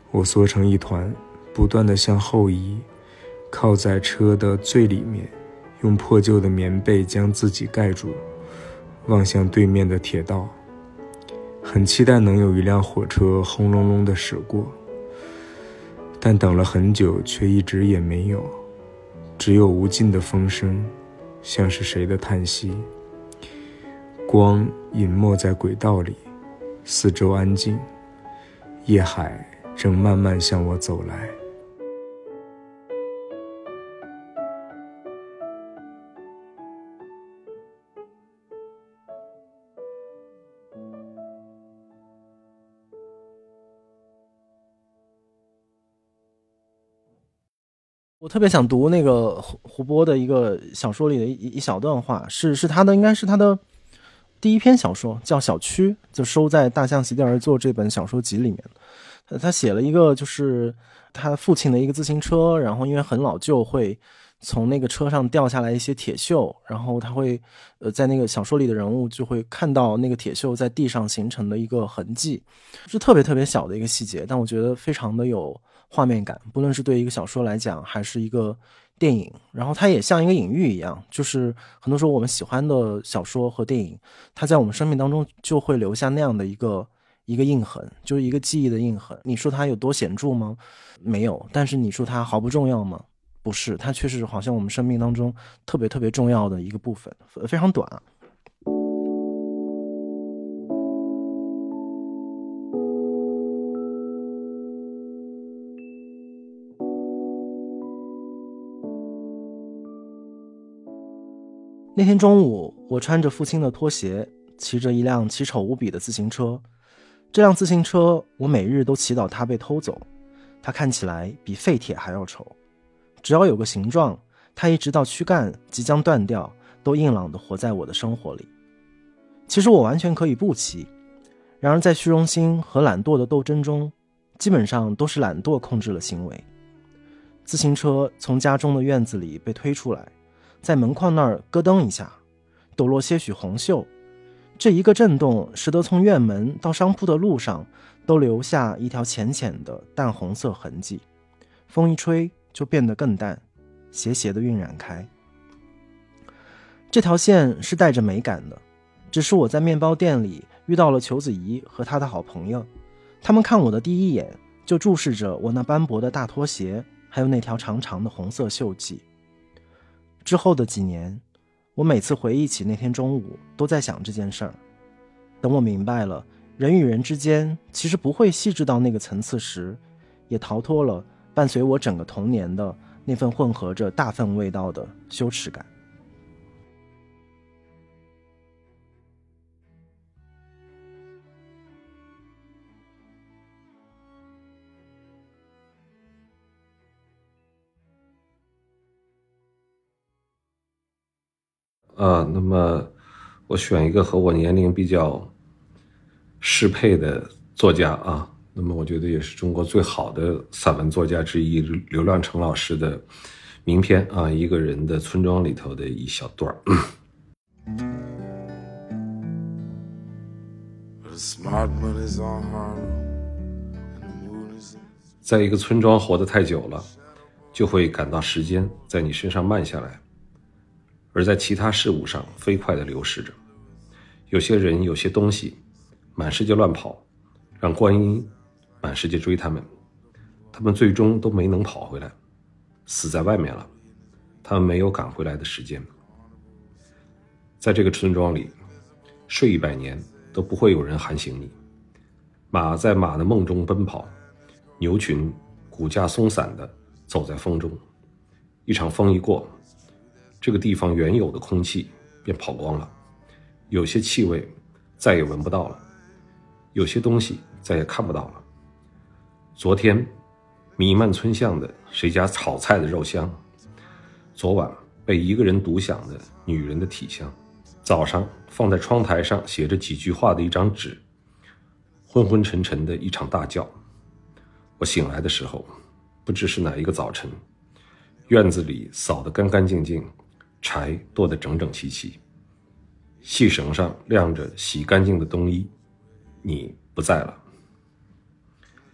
我缩成一团，不断地向后移，靠在车的最里面，用破旧的棉被将自己盖住，望向对面的铁道。很期待能有一辆火车轰隆隆地驶过，但等了很久却一直也没有，只有无尽的风声，像是谁的叹息。光隐没在轨道里，四周安静，夜海正慢慢向我走来。 我特别想读那个胡波的一个小说里的一小段话，是他的，应该是他的第一篇小说，叫《小区》，就收在《大象席地而坐》这本小说集里面。他写了一个就是他父亲的一个自行车，然后因为很老旧，会从那个车上掉下来一些铁锈，然后他会在那个小说里的人物就会看到那个铁锈在地上形成的一个痕迹，是特别特别小的一个细节，但我觉得非常的有画面感，不论是对一个小说来讲还是一个电影，然后它也像一个隐喻一样，就是很多时候我们喜欢的小说和电影，它在我们生命当中就会留下那样的一个印痕，就是一个记忆的印痕。你说它有多显著吗？没有。但是你说它毫不重要吗？不是，它确实好像我们生命当中特别特别重要的一个部分，非常短。那天中午，我穿着父亲的拖鞋，骑着一辆奇丑无比的自行车。这辆自行车，我每日都祈祷它被偷走。它看起来比废铁还要丑，只要有个形状，它一直到躯干即将断掉，都硬朗地活在我的生活里。其实我完全可以不骑，然而在虚荣心和懒惰的斗争中，基本上都是懒惰控制了行为。自行车从家中的院子里被推出来，在门框那儿咯噔一下，抖落些许红锈。这一个震动使得从院门到商铺的路上都留下一条浅浅的淡红色痕迹，风一吹就变得更淡，斜斜地晕染开。这条线是带着美感的，只是我在面包店里遇到了裘子怡和他的好朋友，他们看我的第一眼就注视着我那斑驳的大拖鞋，还有那条长长的红色锈迹。之后的几年，我每次回忆起那天中午都在想这件事儿。等我明白了人与人之间其实不会细致到那个层次时，也逃脱了伴随我整个童年的那份混合着大份味道的羞耻感。 那么我选一个和我年龄比较适配的作家啊，那么我觉得也是中国最好的散文作家之一，刘亮程老师的名篇啊，一个人的村庄里头的一小段。在一个村庄活得太久了，就会感到时间在你身上慢下来，而在其他事物上飞快地流逝着。有些人有些东西满世界乱跑，让观音满世界追他们，他们最终都没能跑回来，死在外面了，他们没有赶回来的时间。在这个村庄里，睡100年都不会有人喊醒你。马在马的梦中奔跑，牛群骨架松散地走在风中。一场风一过，这个地方原有的空气便跑光了，有些气味再也闻不到了，有些东西再也看不到了。昨天弥漫村巷的谁家炒菜的肉香，昨晚被一个人独享的女人的体香，早上放在窗台上写着几句话的一张纸，昏昏沉沉的一场大觉。我醒来的时候，不知是哪一个早晨，院子里扫得干干净净，柴剁得整整齐齐，细绳上晾着洗干净的冬衣，你不在了。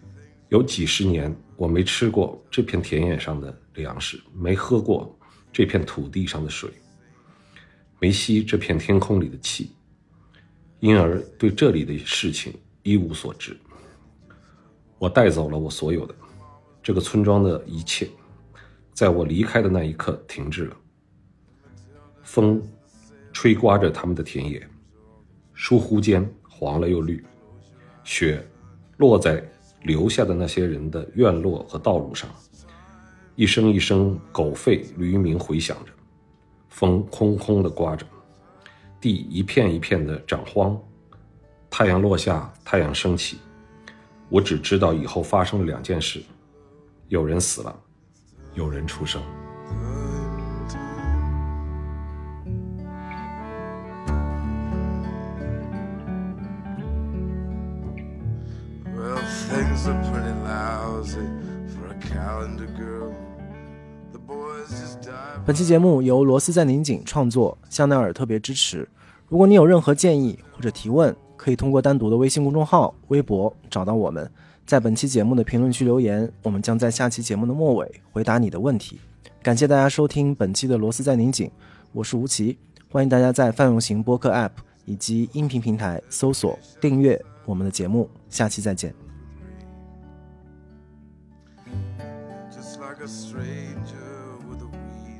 有几十年我没吃过这片田野上的粮食，没喝过这片土地上的水，没吸这片天空里的气，因而对这里的事情一无所知。我带走了我所有的，这个村庄的一切，在我离开的那一刻停滞了。风吹刮着他们的田野，疏忽间黄了又绿，雪落在留下的那些人的院落和道路上，一声一声狗吠驴鸣回响着，风空空地刮着，地一片一片的长荒，太阳落下，太阳升起。我只知道以后发生了2件事，有人死了，有人出生。 Things are pretty lousy for a calendar girl. The boys just dive. 本期节目由罗斯在拧紧创作，香奈儿特别支持。如果你有任何建议或者提问，可以通过单独的微信公众号、微博找到我们，在本期节目的评论区留言，我们将在下期节目的末尾回答你的问题。感谢大家收听本期的罗斯在拧紧，我是吴奇，欢迎大家在泛用型播客 App 以及音频平台搜索订阅我们的节目，下期再见。Like a stranger with a weed